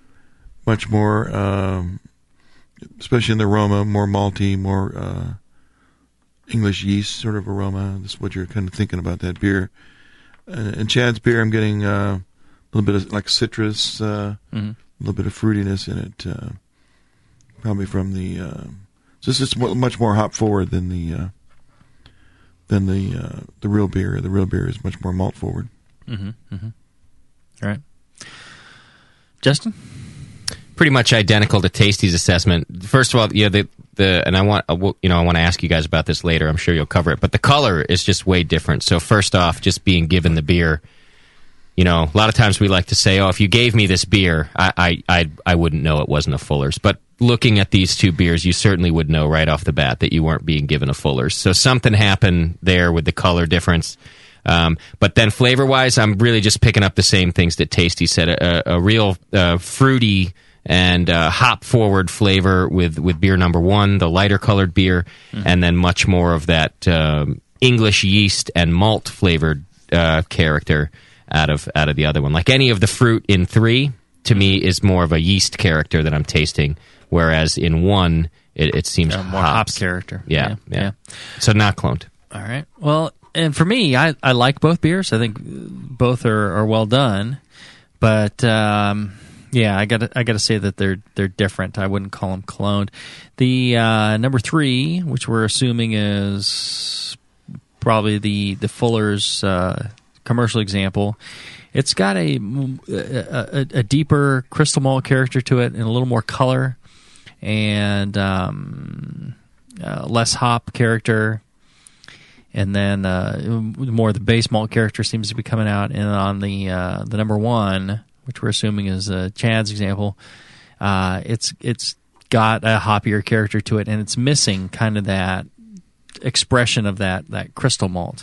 much more, um, especially in the aroma, more malty, more uh, English yeast sort of aroma. That's what you're kind of thinking about that beer. Uh, in Chad's beer, I'm getting uh, a little bit of like citrus, uh,
mm-hmm.
a little bit of fruitiness in it, uh, probably from the. Uh, so this is much more hop forward than the uh, than the uh, the real beer. The real beer is much more malt forward.
Mm-hmm. Mm-hmm. All right, Justin.
Pretty much identical to Tasty's assessment. First of all, you know, the the and I want you know I want to ask you guys about this later. I'm sure you'll cover it, but the color is just way different. So first off, just being given the beer, you know, a lot of times we like to say, "Oh, if you gave me this beer, I I I, I wouldn't know it wasn't a Fuller's." But looking at these two beers, you certainly would know right off the bat that you weren't being given a Fuller's. So something happened there with the color difference. Um, but then flavor-wise, I'm really just picking up the same things that Tasty said. A, a, a real uh, fruity and uh, hop-forward flavor with, with beer number one, the lighter-colored beer, mm-hmm. and then much more of that um, English yeast and malt-flavored uh, character out of out of the other one. Like any of the fruit in three, to me, is more of a yeast character that I'm tasting, whereas in one, it, it seems
uh, more
hops.
hop character.
Yeah, yeah,
yeah.
So not cloned.
All right. Well, and for me, I, I like both beers. I think both are, are well done, but um, yeah, I got I got to say that they're they're different. I wouldn't call them cloned. The uh, number three, which we're assuming is probably the the Fuller's uh, commercial example, it's got a, a a deeper crystal malt character to it and a little more color and um, uh, less hop character. And then uh, more of the base malt character seems to be coming out. And on the uh, the number one, which we're assuming is uh, Chad's example, uh, it's it's got a hoppier character to it, and it's missing kind of that expression of that that crystal malt.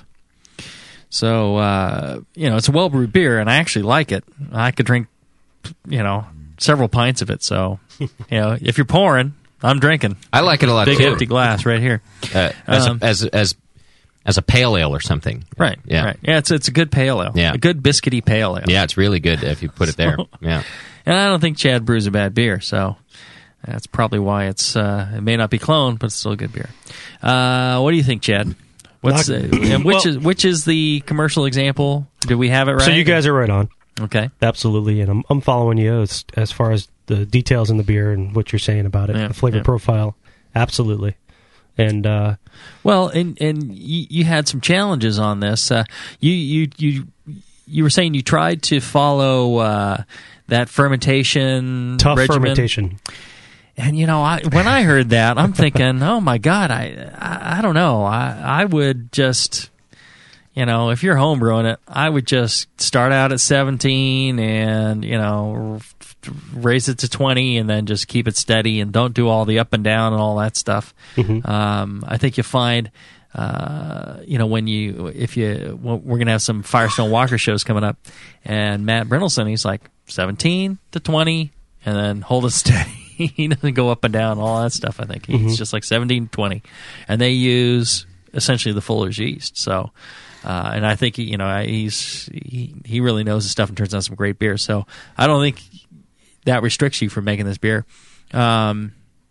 So uh, you know, it's a well brewed beer, and I actually like it. I could drink, you know, several pints of it. So you know, if you're pouring, I'm drinking.
I like it a lot.
Big
too.
empty glass right here.
Uh, as,
um,
as as as a pale ale or something.
Right.
Yeah.
Right. Yeah. It's it's a good pale ale.
Yeah.
A good biscuity pale ale.
Yeah, it's really good if you put it there. Yeah.
And I don't think Chad brews a bad beer, so that's probably why it's uh, it may not be cloned, but it's still a good beer. Uh, what do you think, Chad? What's uh, and which
well,
is which is the commercial example? Do we have it right?
So you guys are right on.
Okay.
Absolutely, and I'm I'm following you as as far as the details in the beer and what you're saying about it,
yeah,
the flavor
yeah.
profile. Absolutely. And uh,
well, and and you, you had some challenges on this. Uh, you you you you were saying you tried to follow uh, that fermentation
tough
regimen.
fermentation.
And you know, I, when I heard that, I'm thinking, oh my God, I, I I don't know, I I would just, you know, if you're homebrewing it, I would just start out at seventeen and you know raise it to twenty and then just keep it steady and don't do all the up and down and all that stuff.
Mm-hmm.
Um, I think you find, uh, you know, when you if you well, we're gonna have some Firestone Walker shows coming up, and Matt Brynelson, he's like seventeen to twenty and then hold it steady. He doesn't go up and down, all that stuff, I think. He's
Mm-hmm.
just like seventeen, twenty. And they use essentially the Fuller's yeast. So, uh, and I think, you know, he's he, he really knows his stuff and turns out some great beer. So I don't think that restricts you from making this beer. Um,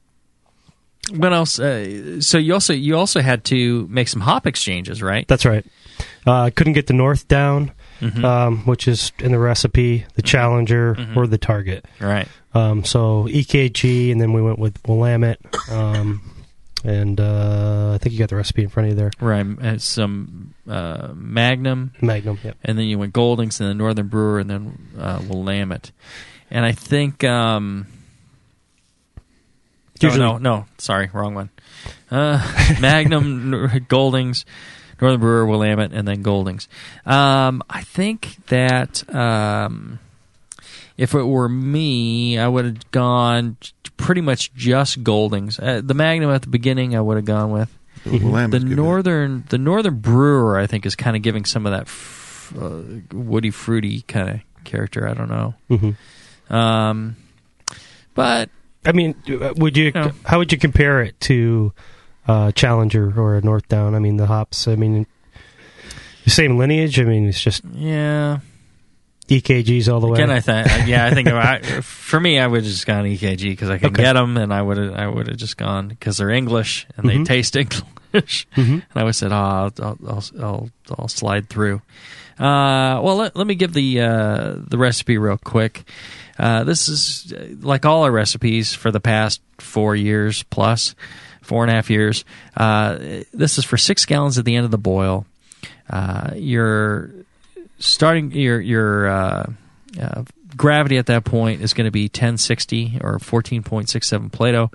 what else? Uh, so you also you also had to make some hop exchanges, right?
That's right. I uh, couldn't get the North down,
Mhm.
um, which is in the recipe, the Challenger
Mhm.
or the Target.
Right.
Um, so E K G, and then we went with Willamette, um, and uh, I think you got the recipe in front of you there.
Right. And some uh, Magnum.
Magnum, yep.
And then you went Goldings, and then Northern Brewer, and then uh, Willamette. And I think... Um,
Usually-
no, no, no, sorry, wrong one. Uh, Magnum, Goldings, Northern Brewer, Willamette, and then Goldings. Um, I think that um, if it were me, I would have gone pretty much just Goldings. Uh, the Magnum at the beginning, I would have gone with.
The Willamette's
the
good.
northern, the Northern Brewer, I think, is kind of giving some of that f- uh, woody, fruity kind of character. I don't know.
Mm-hmm.
Um, but
I mean, would you?
No.
How would you compare it to
uh, Challenger or a North Down. I mean, the hops, I mean, the same lineage. I mean, it's just
yeah,
E K Gs all the way.
Again, I think yeah, I think about, for me, I would have just gone E K G because I could
Okay.
get them, and I would have I would have just gone because they're English and
Mhm.
they taste English,
Mhm.
and I would have said, oh, I'll I'll, I'll, I'll, I'll slide through. Uh, well, let, let me give the uh, the recipe real quick. Uh, this is uh, like all our recipes for the past four years plus, four and a half years. Uh, this is for six gallons at the end of the boil. Uh, your starting your your uh, uh, gravity at that point is going to be ten sixty or fourteen point six seven Plato.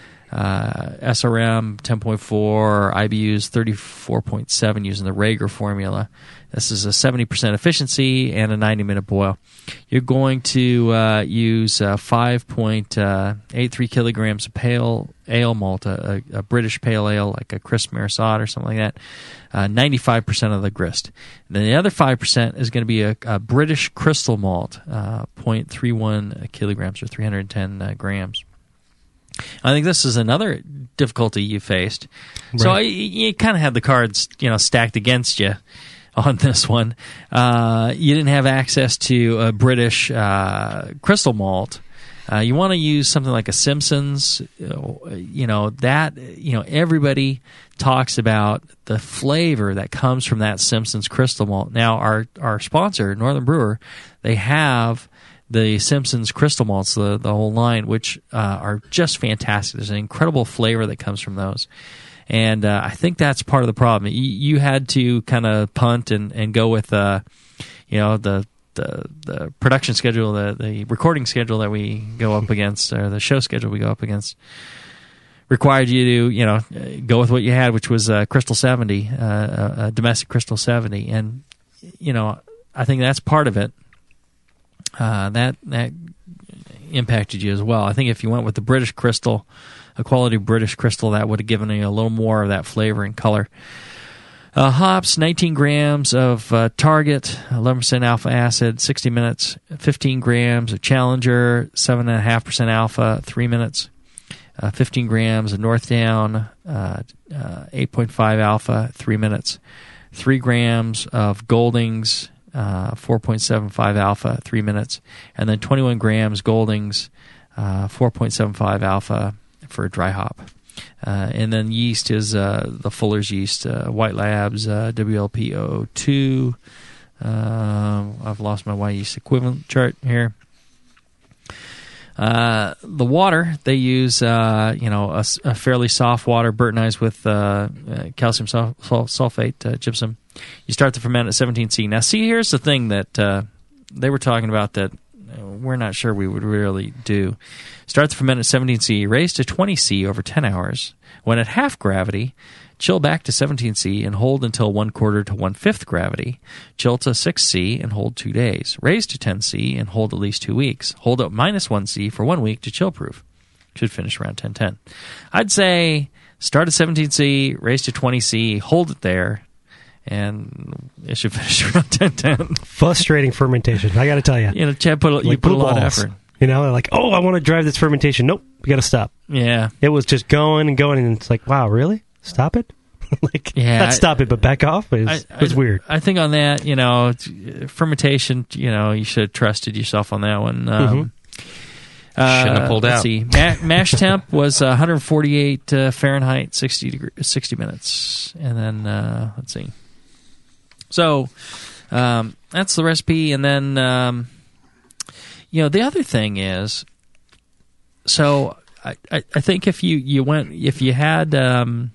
Uh, S R M ten point four, I B U's thirty-four point seven using the Rager formula. This is a seventy percent efficiency and a ninety minute boil. You're going to uh, use uh, five point eight three kilograms of pale ale malt, a, a British pale ale like a Crisp Marisot or something like that, uh, ninety-five percent of the grist. And then the other five percent is going to be a, a British crystal malt, uh, zero point three one kilograms or three hundred ten uh, grams. I think this is another difficulty you faced. Right. So you, you kind of had the cards, you know, stacked against you on this one. Uh, you didn't have access to a British uh, crystal malt. Uh, you want to use something like a Simpson's. You know that. You know everybody talks about the flavor that comes from that Simpson's crystal malt. Now our our sponsor, Northern Brewer, they have the Simpson's crystal malts, the, the whole line, which uh, are just fantastic. There's an incredible flavor that comes from those. And uh, I think that's part of the problem. You, you had to kind of punt and, and go with, uh, you know, the, the the production schedule, the, the recording schedule that we go up against, or the show schedule we go up against, required you to, you know, go with what you had, which was uh, Crystal seventy, uh, a domestic Crystal seventy. And, you know, I think that's part of it. Uh, that that impacted you as well. I think if you went with the British Crystal, a quality British Crystal, that would have given you a little more of that flavor and color. Uh, hops, nineteen grams of uh, Target, eleven percent alpha acid, sixty minutes. fifteen grams of Challenger, seven point five percent alpha, three minutes. Uh, fifteen grams of Northdown, uh, uh, eight point five alpha, three minutes. three grams of Goldings, Uh, four point seven five alpha, three minutes, and then twenty-one grams Goldings, uh, four point seven five alpha for a dry hop. Uh, and then yeast is uh, the Fuller's yeast, uh, White Labs, uh, W L P zero zero two. Uh, I've lost my Y yeast equivalent chart here. Uh, the water, they use, uh, you know, a, a fairly soft water, Burtonized with uh, uh, calcium sul- sul- sulfate, uh, gypsum. You start the ferment at seventeen C. Now, see, here's the thing that uh, they were talking about that we're not sure we would really do. Start the ferment at seventeen C, raise to twenty C over ten hours. When at half gravity, chill back to seventeen C and hold until one quarter to one-fifth gravity. Chill to six C and hold two days. Raise to ten C and hold at least two weeks. Hold at minus one C for one week to chill-proof. Should finish around ten ten. I'd say start at seventeen C, raise to twenty C, hold it there, and it should finish around ten ten.
Frustrating fermentation, I got to tell you.
You know, Chad put a, you
Like
put a
blue
lot of
balls.
effort.
You know, they're like, oh, I want to drive this fermentation. Nope, we got to stop.
Yeah.
It was just going and going, and it's like, wow, really? Stop it? like,
Yeah,
not
I-
stop it, but back off. It was,
I-
it was
I-
weird.
I think on that, you know, it's- fermentation, you know, you should have trusted yourself on that one. Um, uh,
Shouldn't have pulled
let's
out.
See. Ma- mash temp was uh, one hundred forty-eight uh, Fahrenheit, sixty degree, sixty minutes. And then, uh, let's see. So, um, that's the recipe. And then, um, you know, the other thing is, so I, I, I think if you, you went, if you had um,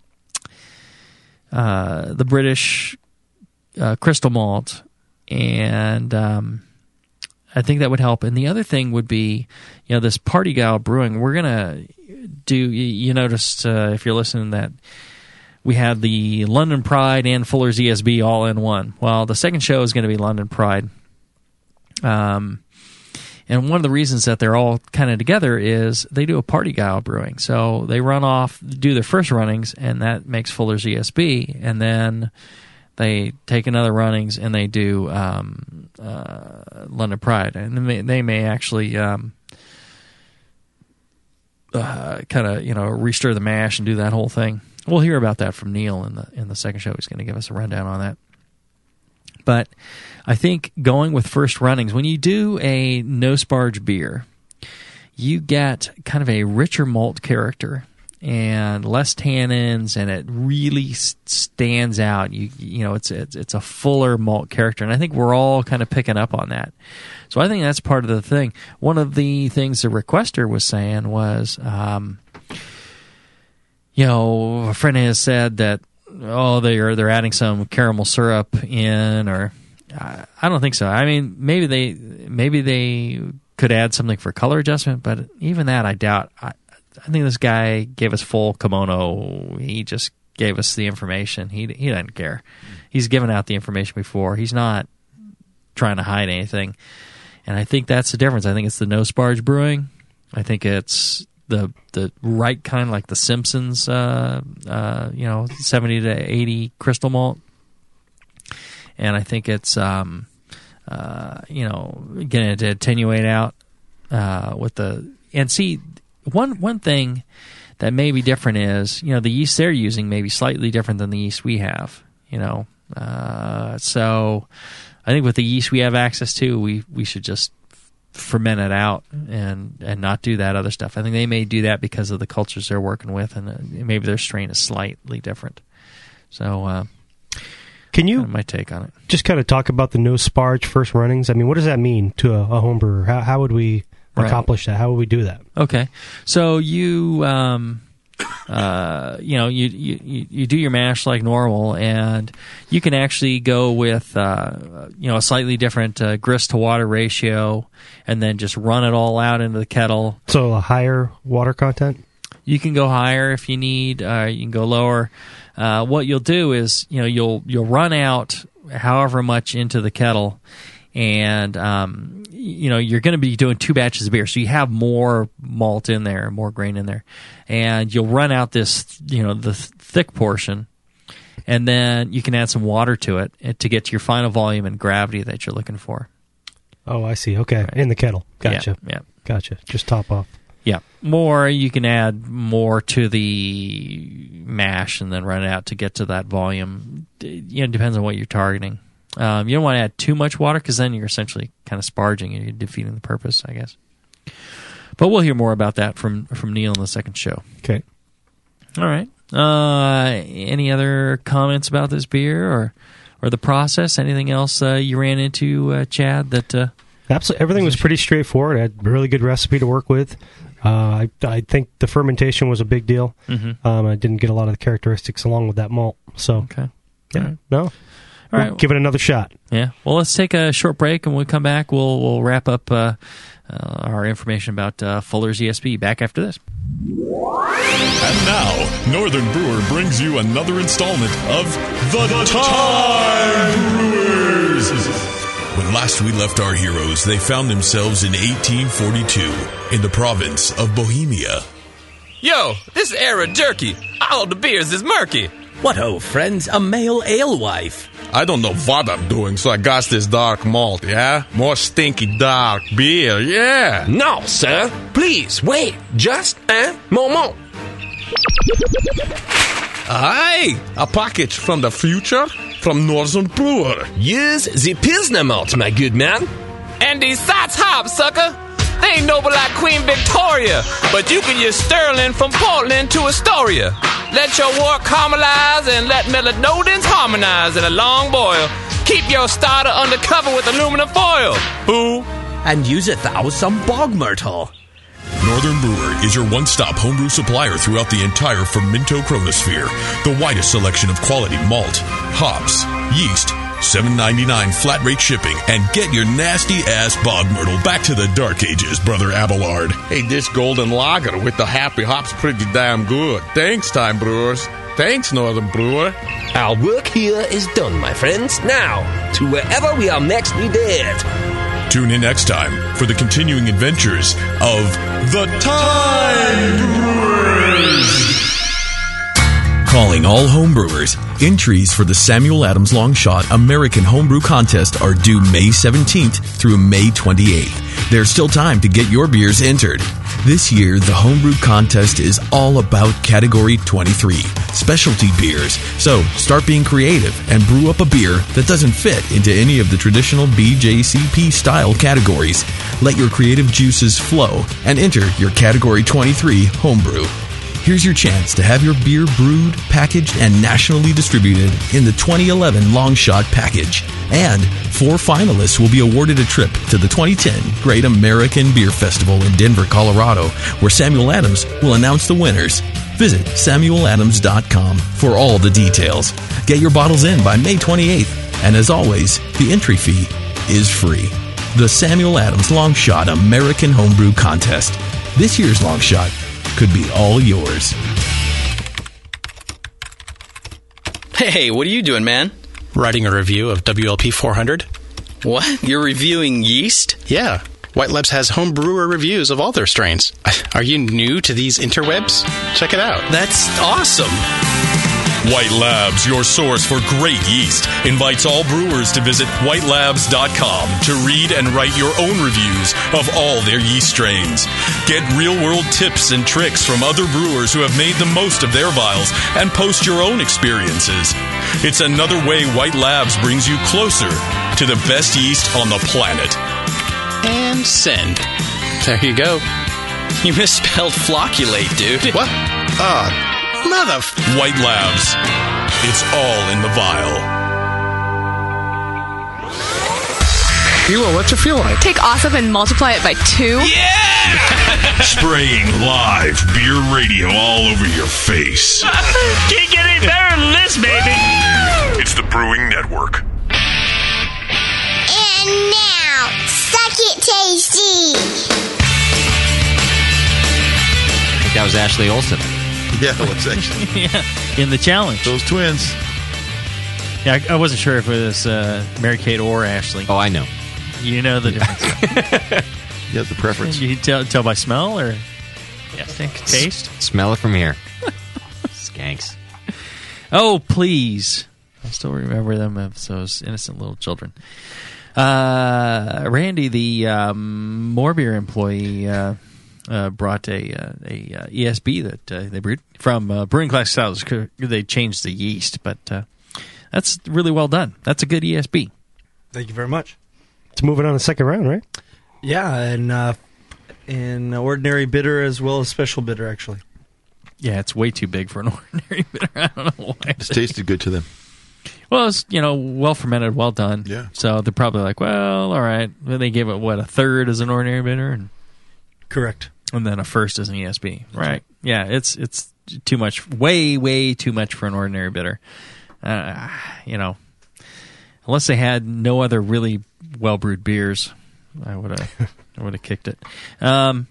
uh, the British uh, crystal malt, and um, I think that would help. And the other thing would be, you know, this Party Gal Brewing, we're going to do, you, you noticed uh, if you're listening that we had the London Pride and Fuller's E S B all in one. Well, the second show is going to be London Pride. Um, and one of the reasons that they're all kind of together is they do a Party Gal Brewing. So they run off, do their first runnings, and that makes Fuller's E S B. And then they take another runnings and they do um, uh, London Pride. And they may, they may actually um, uh, kind of, you know, restir the mash and do that whole thing. We'll hear about that from Neil in the in the second show. He's going to give us a rundown on that. But I think going with first runnings, when you do a no sparge beer, you get kind of a richer malt character and less tannins, and it really stands out. You you know, it's it's, it's a fuller malt character, and I think we're all kind of picking up on that. So I think that's part of the thing. One of the things the requester was saying was, um, you know, a friend has said that, oh, they're they're adding some caramel syrup in, or uh, I don't think so. I mean, maybe they maybe they could add something for color adjustment, but even that I doubt. I, I think this guy gave us full kimono. He just gave us the information. He he doesn't care. He's given out the information before. He's not trying to hide anything. And I think that's the difference. I think it's the no sparge brewing. I think it's the the right kind, like the Simpsons, uh, uh, you know, seventy to eighty crystal malt. And I think it's, um, uh, you know, getting it to attenuate out uh, with the... And see, one one thing that may be different is, you know, the yeast they're using may be slightly different than the yeast we have, you know. Uh, so I think with the yeast we have access to, we, we should just ferment it out and, and not do that other stuff. I think they may do that because of the cultures they're working with, and uh, maybe their strain is slightly different. So... Uh,
Can you,
kind of my take on it,
just kind of talk about the no sparge first runnings? I mean, what does that mean to a, a home brewer? How, how would we
right.
accomplish that? How would we do that?
Okay, so you, um, uh, you know, you, you you do your mash like normal, and you can actually go with, uh, you know, a slightly different uh, grist to water ratio, and then just run it all out into the kettle.
So a higher water content?
You can go higher if you need. Uh, you can go lower. Uh, what you'll do is, you know, you'll you'll run out however much into the kettle, and um, you know you're going to be doing two batches of beer, so you have more malt in there, more grain in there, and you'll run out this, you know, the th- thick portion, and then you can add some water to it to get to your final volume and gravity that you're looking for.
Oh, I see. Okay, right. In the kettle. Gotcha.
Yeah, yeah.
Gotcha. Just top off.
Yeah, more you can add more to the mash and then run it out to get to that volume. You know, it depends on what you're targeting. Um, you don't want to add too much water because then you're essentially kind of sparging and you're defeating the purpose, I guess. But we'll hear more about that from, from Neil in the second show.
Okay.
All right. Uh, any other comments about this beer or or the process? Anything else uh, you ran into, uh, Chad? That uh,
absolutely everything was pretty straightforward. I had a really good recipe to work with. Uh, I, I think the fermentation was a big deal.
Mm-hmm.
Um, I didn't get a lot of the characteristics along with that malt. So,
okay.
yeah,
All right.
no.
All
we'll
right.
Give it another shot.
Yeah. Well, let's take a short break, and when we come back, we'll we'll wrap up uh, uh, our information about uh, Fuller's E S B. Back after this.
And now, Northern Brewer brings you another installment of The, the Time Brewers. When last we left our heroes, they found themselves in eighteen forty-two in the province of Bohemia.
Yo, this era jerky. All the beers is murky.
What ho, friends, a male alewife.
I don't know what I'm doing, so I got this dark malt, yeah? More stinky dark beer, yeah.
No, sir. Please, wait. Just a moment.
Aye, a package from the future from Northern Brewer.
Use the Pilsner malt, my good man. And these Sots hops, sucker. They ain't noble like Queen Victoria, but you can use Sterling from Portland to Astoria. Let your wort caramelize and let melanoidins harmonize in a long boil. Keep your starter under cover with aluminum foil. Boo.
And use it thou some bog myrtle.
Northern Brewer is your one-stop homebrew supplier throughout the entire Fermento Chronosphere. The widest selection of quality malt, hops, yeast, seven ninety-nine flat rate shipping, and get your nasty-ass bog myrtle back to the dark ages, Brother Abelard.
Hey, this golden lager with the happy hops pretty damn good. Thanks, Time Brewers. Thanks, Northern Brewer.
Our work here is done, my friends. Now, to wherever we are next needed.
Tune in next time for the continuing adventures of The Time Brewers. Calling all homebrewers. Entries for the Samuel Adams Longshot American Homebrew Contest are due May seventeenth through May twenty-eighth. There's still time to get your beers entered.
This year, the Homebrew Contest is all about Category twenty-three, specialty beers. So start being creative and brew up a beer that doesn't fit into any of the traditional B J C P style categories. Let your creative juices flow and enter your Category twenty-three Homebrew. Here's your chance to have your beer brewed, packaged, and nationally distributed in the twenty eleven Long Shot package. And four finalists will be awarded a trip to the twenty ten Great American Beer Festival in Denver, Colorado, where Samuel Adams will announce the winners. Visit Samuel Adams dot com for all the details. Get your bottles in by May twenty-eighth, and as always, the entry fee is free. The Samuel Adams Long Shot American Homebrew Contest. This year's Long Shot could be all yours.
Hey, what are you doing, man?
Writing a review of W L P four hundred.
What? You're reviewing yeast?
Yeah. White Labs has home brewer reviews of all their strains. Are you new to these interwebs? Check it out.
That's awesome.
White Labs, your source for great yeast, invites all brewers to visit white labs dot com to read and write your own reviews of all their yeast strains. Get real-world tips and tricks from other brewers who have made the most of their vials and post your own experiences. It's another way White Labs brings you closer to the best yeast on the planet.
And send. There you go.
You misspelled flocculate, dude.
What? Ah. Uh, Mother f-
White Labs. It's all in the vial.
Hilo, what's it feel like?
Take awesome and multiply it by two.
Yeah! Spraying live beer radio all over your face.
Can't get any better than this, baby.
It's the Brewing Network.
And now, Suck It Tasty.
I think that was Ashley Olsen.
Yeah, what's actually
yeah, in the challenge.
Those twins.
Yeah, I, I wasn't sure if it was uh, Mary Kate or Ashley.
Oh, I know.
You know the difference.
You have the preference.
You tell, tell by smell or yeah, think, taste?
S- smell it from here. Skanks.
Oh, please. I still remember them as those innocent little children. Uh, Randy, the um, More Beer employee, uh, Uh, brought a uh, a uh, E S B that uh, they brewed from uh, Brewing Classic Styles. They changed the yeast, but uh, that's really well done. That's a good E S B.
Thank you very much.
It's moving on to the second round, right?
Yeah, and uh, in ordinary bitter as well as special bitter, actually.
Yeah, it's way too big for an ordinary bitter. I don't know why.
It's tasted good to them.
Well, it's, you know, well fermented, well done.
Yeah.
So they're probably like, well, all right. Then they gave it, what, a third as an ordinary bitter? And
correct.
And then a first as an E S B. Right. Yeah, it's it's too much, way, way too much for an ordinary bitter. Uh, you know, unless they had no other really well-brewed beers, I would have I would have kicked it. Um,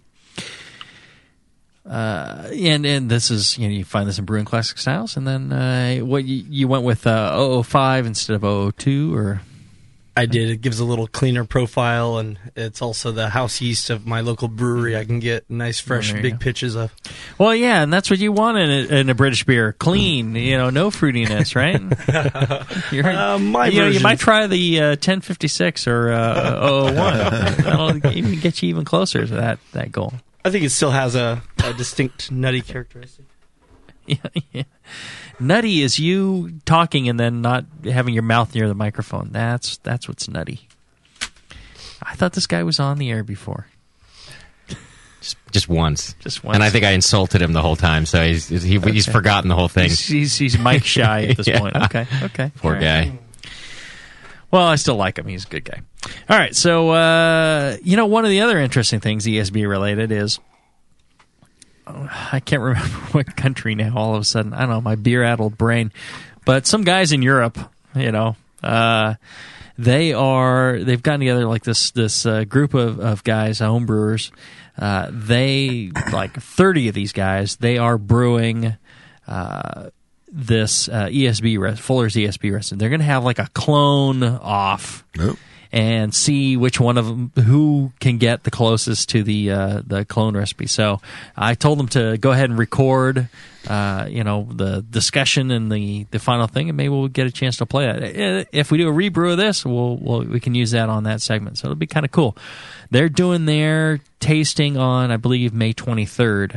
uh, and and this is, you know, you find this in Brewing Classic Styles, and then uh, what you, you went with uh, oh oh five instead of oh oh two, or...
I did. It gives a little cleaner profile, and it's also the house yeast of my local brewery. I can get nice, fresh,
Oh, there you
big
go.
pitches of.
Well, yeah, and that's what you want in a, in a British beer. Clean, you know, no fruitiness, right? You're,
Uh, my
you know, you
version.
might try the uh, ten fifty-six or uh, oh oh one. That'll even get you even closer to that, that goal.
I think it still has a, a distinct nutty characteristic.
Yeah, yeah. Nutty is you talking and then not having your mouth near the microphone. That's that's what's nutty. I thought this guy was on the air before.
Just, just once.
Just once.
And I think I insulted him the whole time, so he's he,
Okay.
he's forgotten the whole thing.
He's, he's, he's mic shy at this
Yeah.
point. Okay, okay.
Poor
All
guy.
right. Well, I still like him. He's a good guy. All right, so, uh, you know, one of the other interesting things E S B related is, oh, I can't remember what country now all of a sudden. I don't know, my beer-addled brain. But some guys in Europe, you know, uh, they are, they've gotten together like this this uh, group of, of guys, home brewers. Uh, they, like thirty of these guys, they are brewing uh, this uh, E S B, Fuller's E S B recipe. They're going to have like a clone off.
Nope.
and see which one of them, who can get the closest to the uh, the clone recipe. So I told them to go ahead and record, uh, you know, the discussion and the, the final thing, and maybe we'll get a chance to play it. If we do a rebrew of this, we'll, we'll we can use that on that segment. So it'll be kind of cool. They're doing their tasting on, I believe, May twenty-third.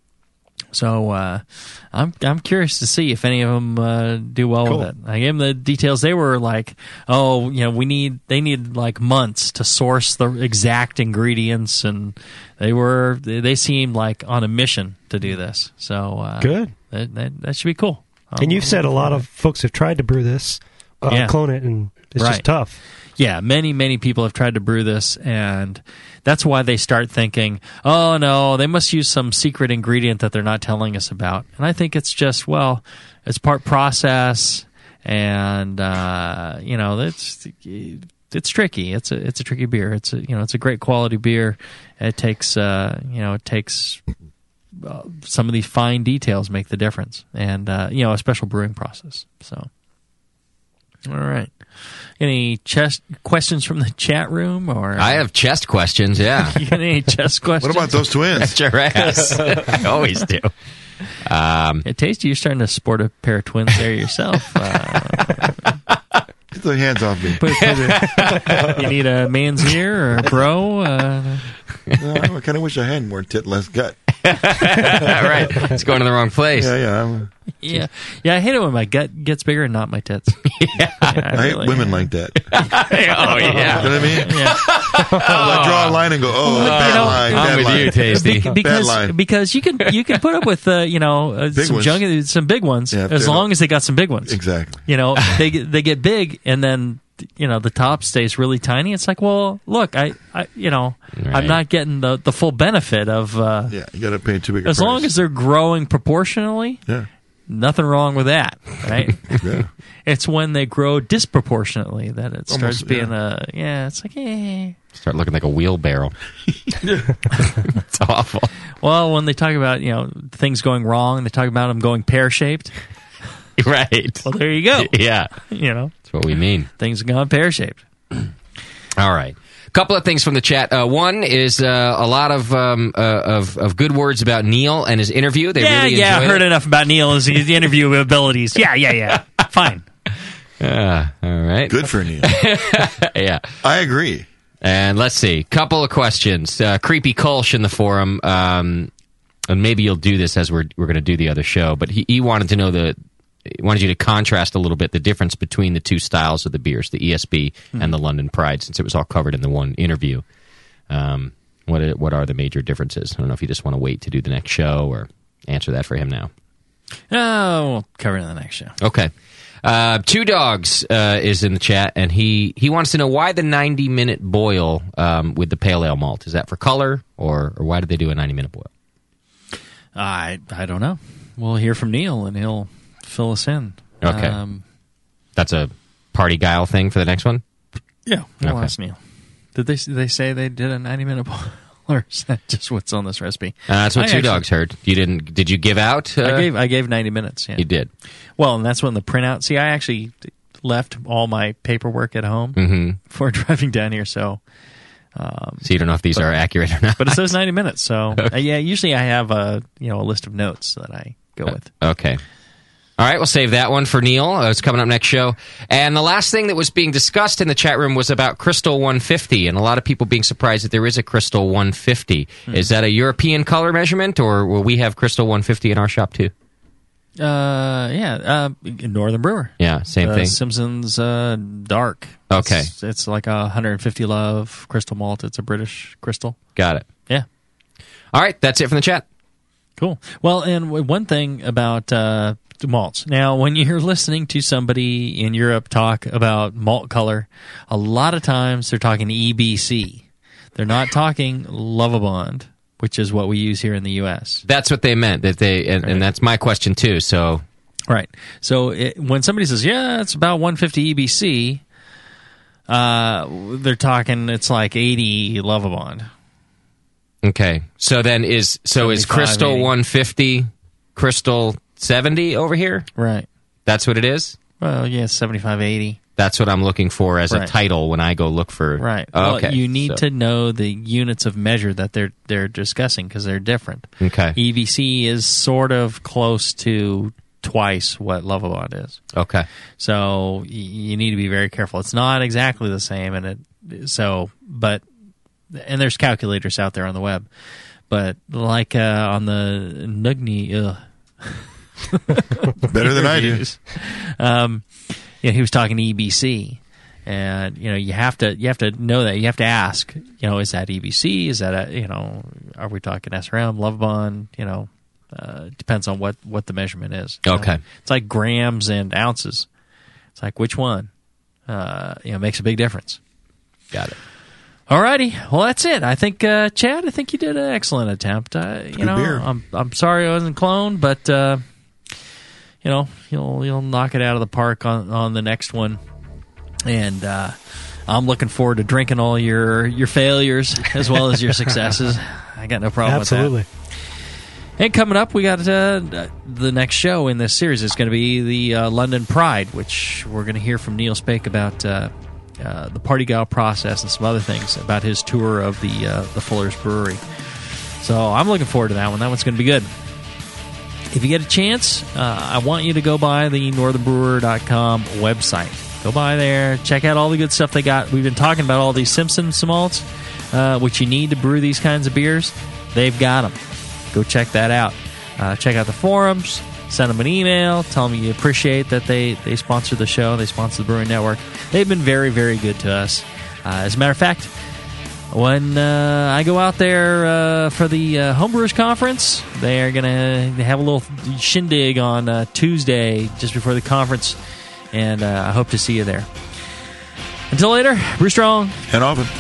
So uh, I'm I'm curious to see if any of them uh, do well
Cool.
with it. I gave them the details. They were like, oh, you know, we need they need like months to source the exact ingredients, and they were they seemed like on a mission to do this. So uh,
Good.
That, that that should be cool.
And
I'll-
you've said a lot of folks have tried to brew this, uh,
Yeah.
clone it, and it's
Right.
just tough.
Yeah, many, many people have tried to brew this, and that's why they start thinking, oh, no, they must use some secret ingredient that they're not telling us about. And I think it's just, well, it's part process, and, uh, you know, it's it's tricky. It's a it's a tricky beer. It's a, you know, it's a great quality beer. It takes, uh, you know, it takes uh, some of these fine details make the difference, and, uh, you know, a special brewing process. So, all right. Any chest questions from the chat room? Or
I have chest questions, yeah.
You got any chest questions?
What about those twins?
That's your ass. I always do. Um,
It tastes you're starting to sport a pair of twins there yourself. Uh,
Get the hands off me.
put- put it- you need a man's ear or a bro? Uh,
No, I kind of wish I had more tit, less gut.
right. It's going to the wrong place.
Yeah, yeah. I'm,
yeah, yeah. I hate it when my gut gets bigger and not my tits.
yeah,
I hate women like that.
oh, yeah.
You know what I mean?
Yeah.
I draw a line and go, oh, bad
know,
line,
I'm
bad
with
line.
you, Tasty.
Be- because
Bad line.
because you can you can put up with uh, you know uh,
Big
some
ones.
junk, some big ones
Yeah,
as
they're
long
not-
as they got some big ones.
Exactly.
You know, they get- they get big and then you know the top stays really tiny. It's like, well, look, I, I you know
Right.
I'm not getting the, the full benefit of uh,
Yeah, you got to pay too big a
as
price.
long as they're growing proportionally.
Yeah.
Nothing wrong with that, right?
Yeah.
It's when they grow disproportionately that it starts
Almost,
being
yeah.
a yeah. It's like eh.
Start looking like a wheelbarrow. It's awful.
Well, when they talk about you know things going wrong, they talk about them going pear shaped.
Right.
Well, there you go.
Yeah.
You know,
That's what we mean.
things have gone pear shaped.
All right. A couple of things from the chat. Uh, one is uh, a lot of, um, uh, of of good words about Neil and his interview. They
yeah,
really
yeah. I
enjoyed
heard
it.
enough about Neil and his interview abilities. Yeah, yeah, yeah. Fine.
Uh, all right.
Good for Neil.
Yeah.
I agree.
And let's see. Couple of questions. Uh, Creepy Kolsch in the forum, um, and maybe you'll do this as we're we're going to do the other show. But he, he wanted to know the he wanted you to contrast a little bit the difference between the two styles of the beers, the E S B
Hmm.
and the London Pride, since it was all covered in the one interview. Um, what are, what are the major differences? I don't know if you just want to wait to do the next show or answer that for him now.
Oh, we'll cover it in the next show.
Okay. Uh, Two Dogs uh, is in the chat, and he, he wants to know why the ninety-minute boil um, with the pale ale malt. Is that for color, or, or why did they do a ninety-minute boil?
I I don't know. We'll hear from Neil, and he'll fill us in.
Okay.
Um,
That's a party guile thing for the next one?
yeah, we'll
Okay.
ask Neil. Did they did they say they did a ninety minute boil, or is that just what's on this recipe?
Uh, that's what
I
Two
actually-
Dogs heard. You didn't? Did you give out? Uh,
I gave I gave ninety minutes. Yeah,
You did.
Well, and that's when the printout. See, I actually left all my paperwork at home
Mhm.
before driving down here. So, um,
So you don't know if these are accurate or not.
but it says ninety minutes. So, uh, yeah, usually I have a you know a list of notes that I go with.
Okay. All right, we'll save that one for Neil. Uh, it's coming up next show. And the last thing that was being discussed in the chat room was about Crystal one fifty, and a lot of people being surprised that there is a Crystal one fifty.
Hmm.
Is that a European color measurement, or will we have Crystal one fifty in our shop too?
Uh, yeah, uh, Northern Brewer.
Yeah, same
Uh,
thing.
Simpsons uh, Dark.
Okay.
It's, it's like a one hundred fifty Love Crystal Malt. It's a British crystal.
Got it.
Yeah.
All right, that's it from the chat.
Cool. Well, and w- one thing about uh, malts. Now, when you're listening to somebody in Europe talk about malt color, a lot of times they're talking E B C. They're not talking Lovibond, which is what we use here in the U S.
That's what they meant. That they, and, and that's my question too. So,
right. So it, when somebody says, "Yeah, it's about one fifty E B C," uh, they're talking. It's like eighty Lovibond.
okay. So then is so is
seventy-five,
Crystal
eighty.
one fifty Crystal seventy over here?
Right.
That's what it is.
Well, yeah, seventy-five, eighty.
That's what I'm looking for as
Right.
a title when I go look for.
Right.
Oh,
Well,
okay.
you need
So-
to know the units of measure that they're they're discussing because they're different.
Okay.
E V C is sort of close to twice what Lovabond is.
Okay.
So y- you need to be very careful. It's not exactly the same, and it so but and there's calculators out there on the web, but like uh, on the N U G N I, ugh.
Better than I do.
Um, you know, he was talking E B C, and you know you have to you have to know that you have to ask. You know, is that E B C? Is that a, you know? Are we talking S R M, Lovabond? You know, uh, depends on what, what the measurement is. You
Okay.
know? It's like grams and ounces. It's like which one? Uh, you know, makes a big difference.
Got it.
Alrighty, well that's it. I think uh, Chad, I think you did an excellent attempt. Uh, you
Good
know,
beer.
I'm I'm sorry I wasn't clone, but uh, you know, you'll you'll knock it out of the park on, on the next one, and uh, I'm looking forward to drinking all your your failures as well as your successes. I got no problem
Absolutely.
with that. And coming up, we got uh, the next show in this series is going to be the uh, London Pride, which we're going to hear from Neil Spake about. Uh, Uh, the Party Gal process and some other things about his tour of the uh, the Fuller's Brewery. So I'm looking forward to that one. That one's going to be good. If you get a chance, uh, I want you to go by the northern brewer dot com website. Go by there, check out all the good stuff they got. We've been talking about all these Simpson malts, uh, which you need to brew these kinds of beers. They've got them. Go check that out. Uh, check out the forums. Send them an email. Tell them you appreciate that they, they sponsor the show. They sponsor the Brewing Network. They've been very, very good to us. Uh, as a matter of fact, when uh, I go out there uh, for the uh, Homebrewers Conference, they are going to have a little shindig on uh, Tuesday just before the conference, and uh, I hope to see you there. Until later, brew strong.
And often.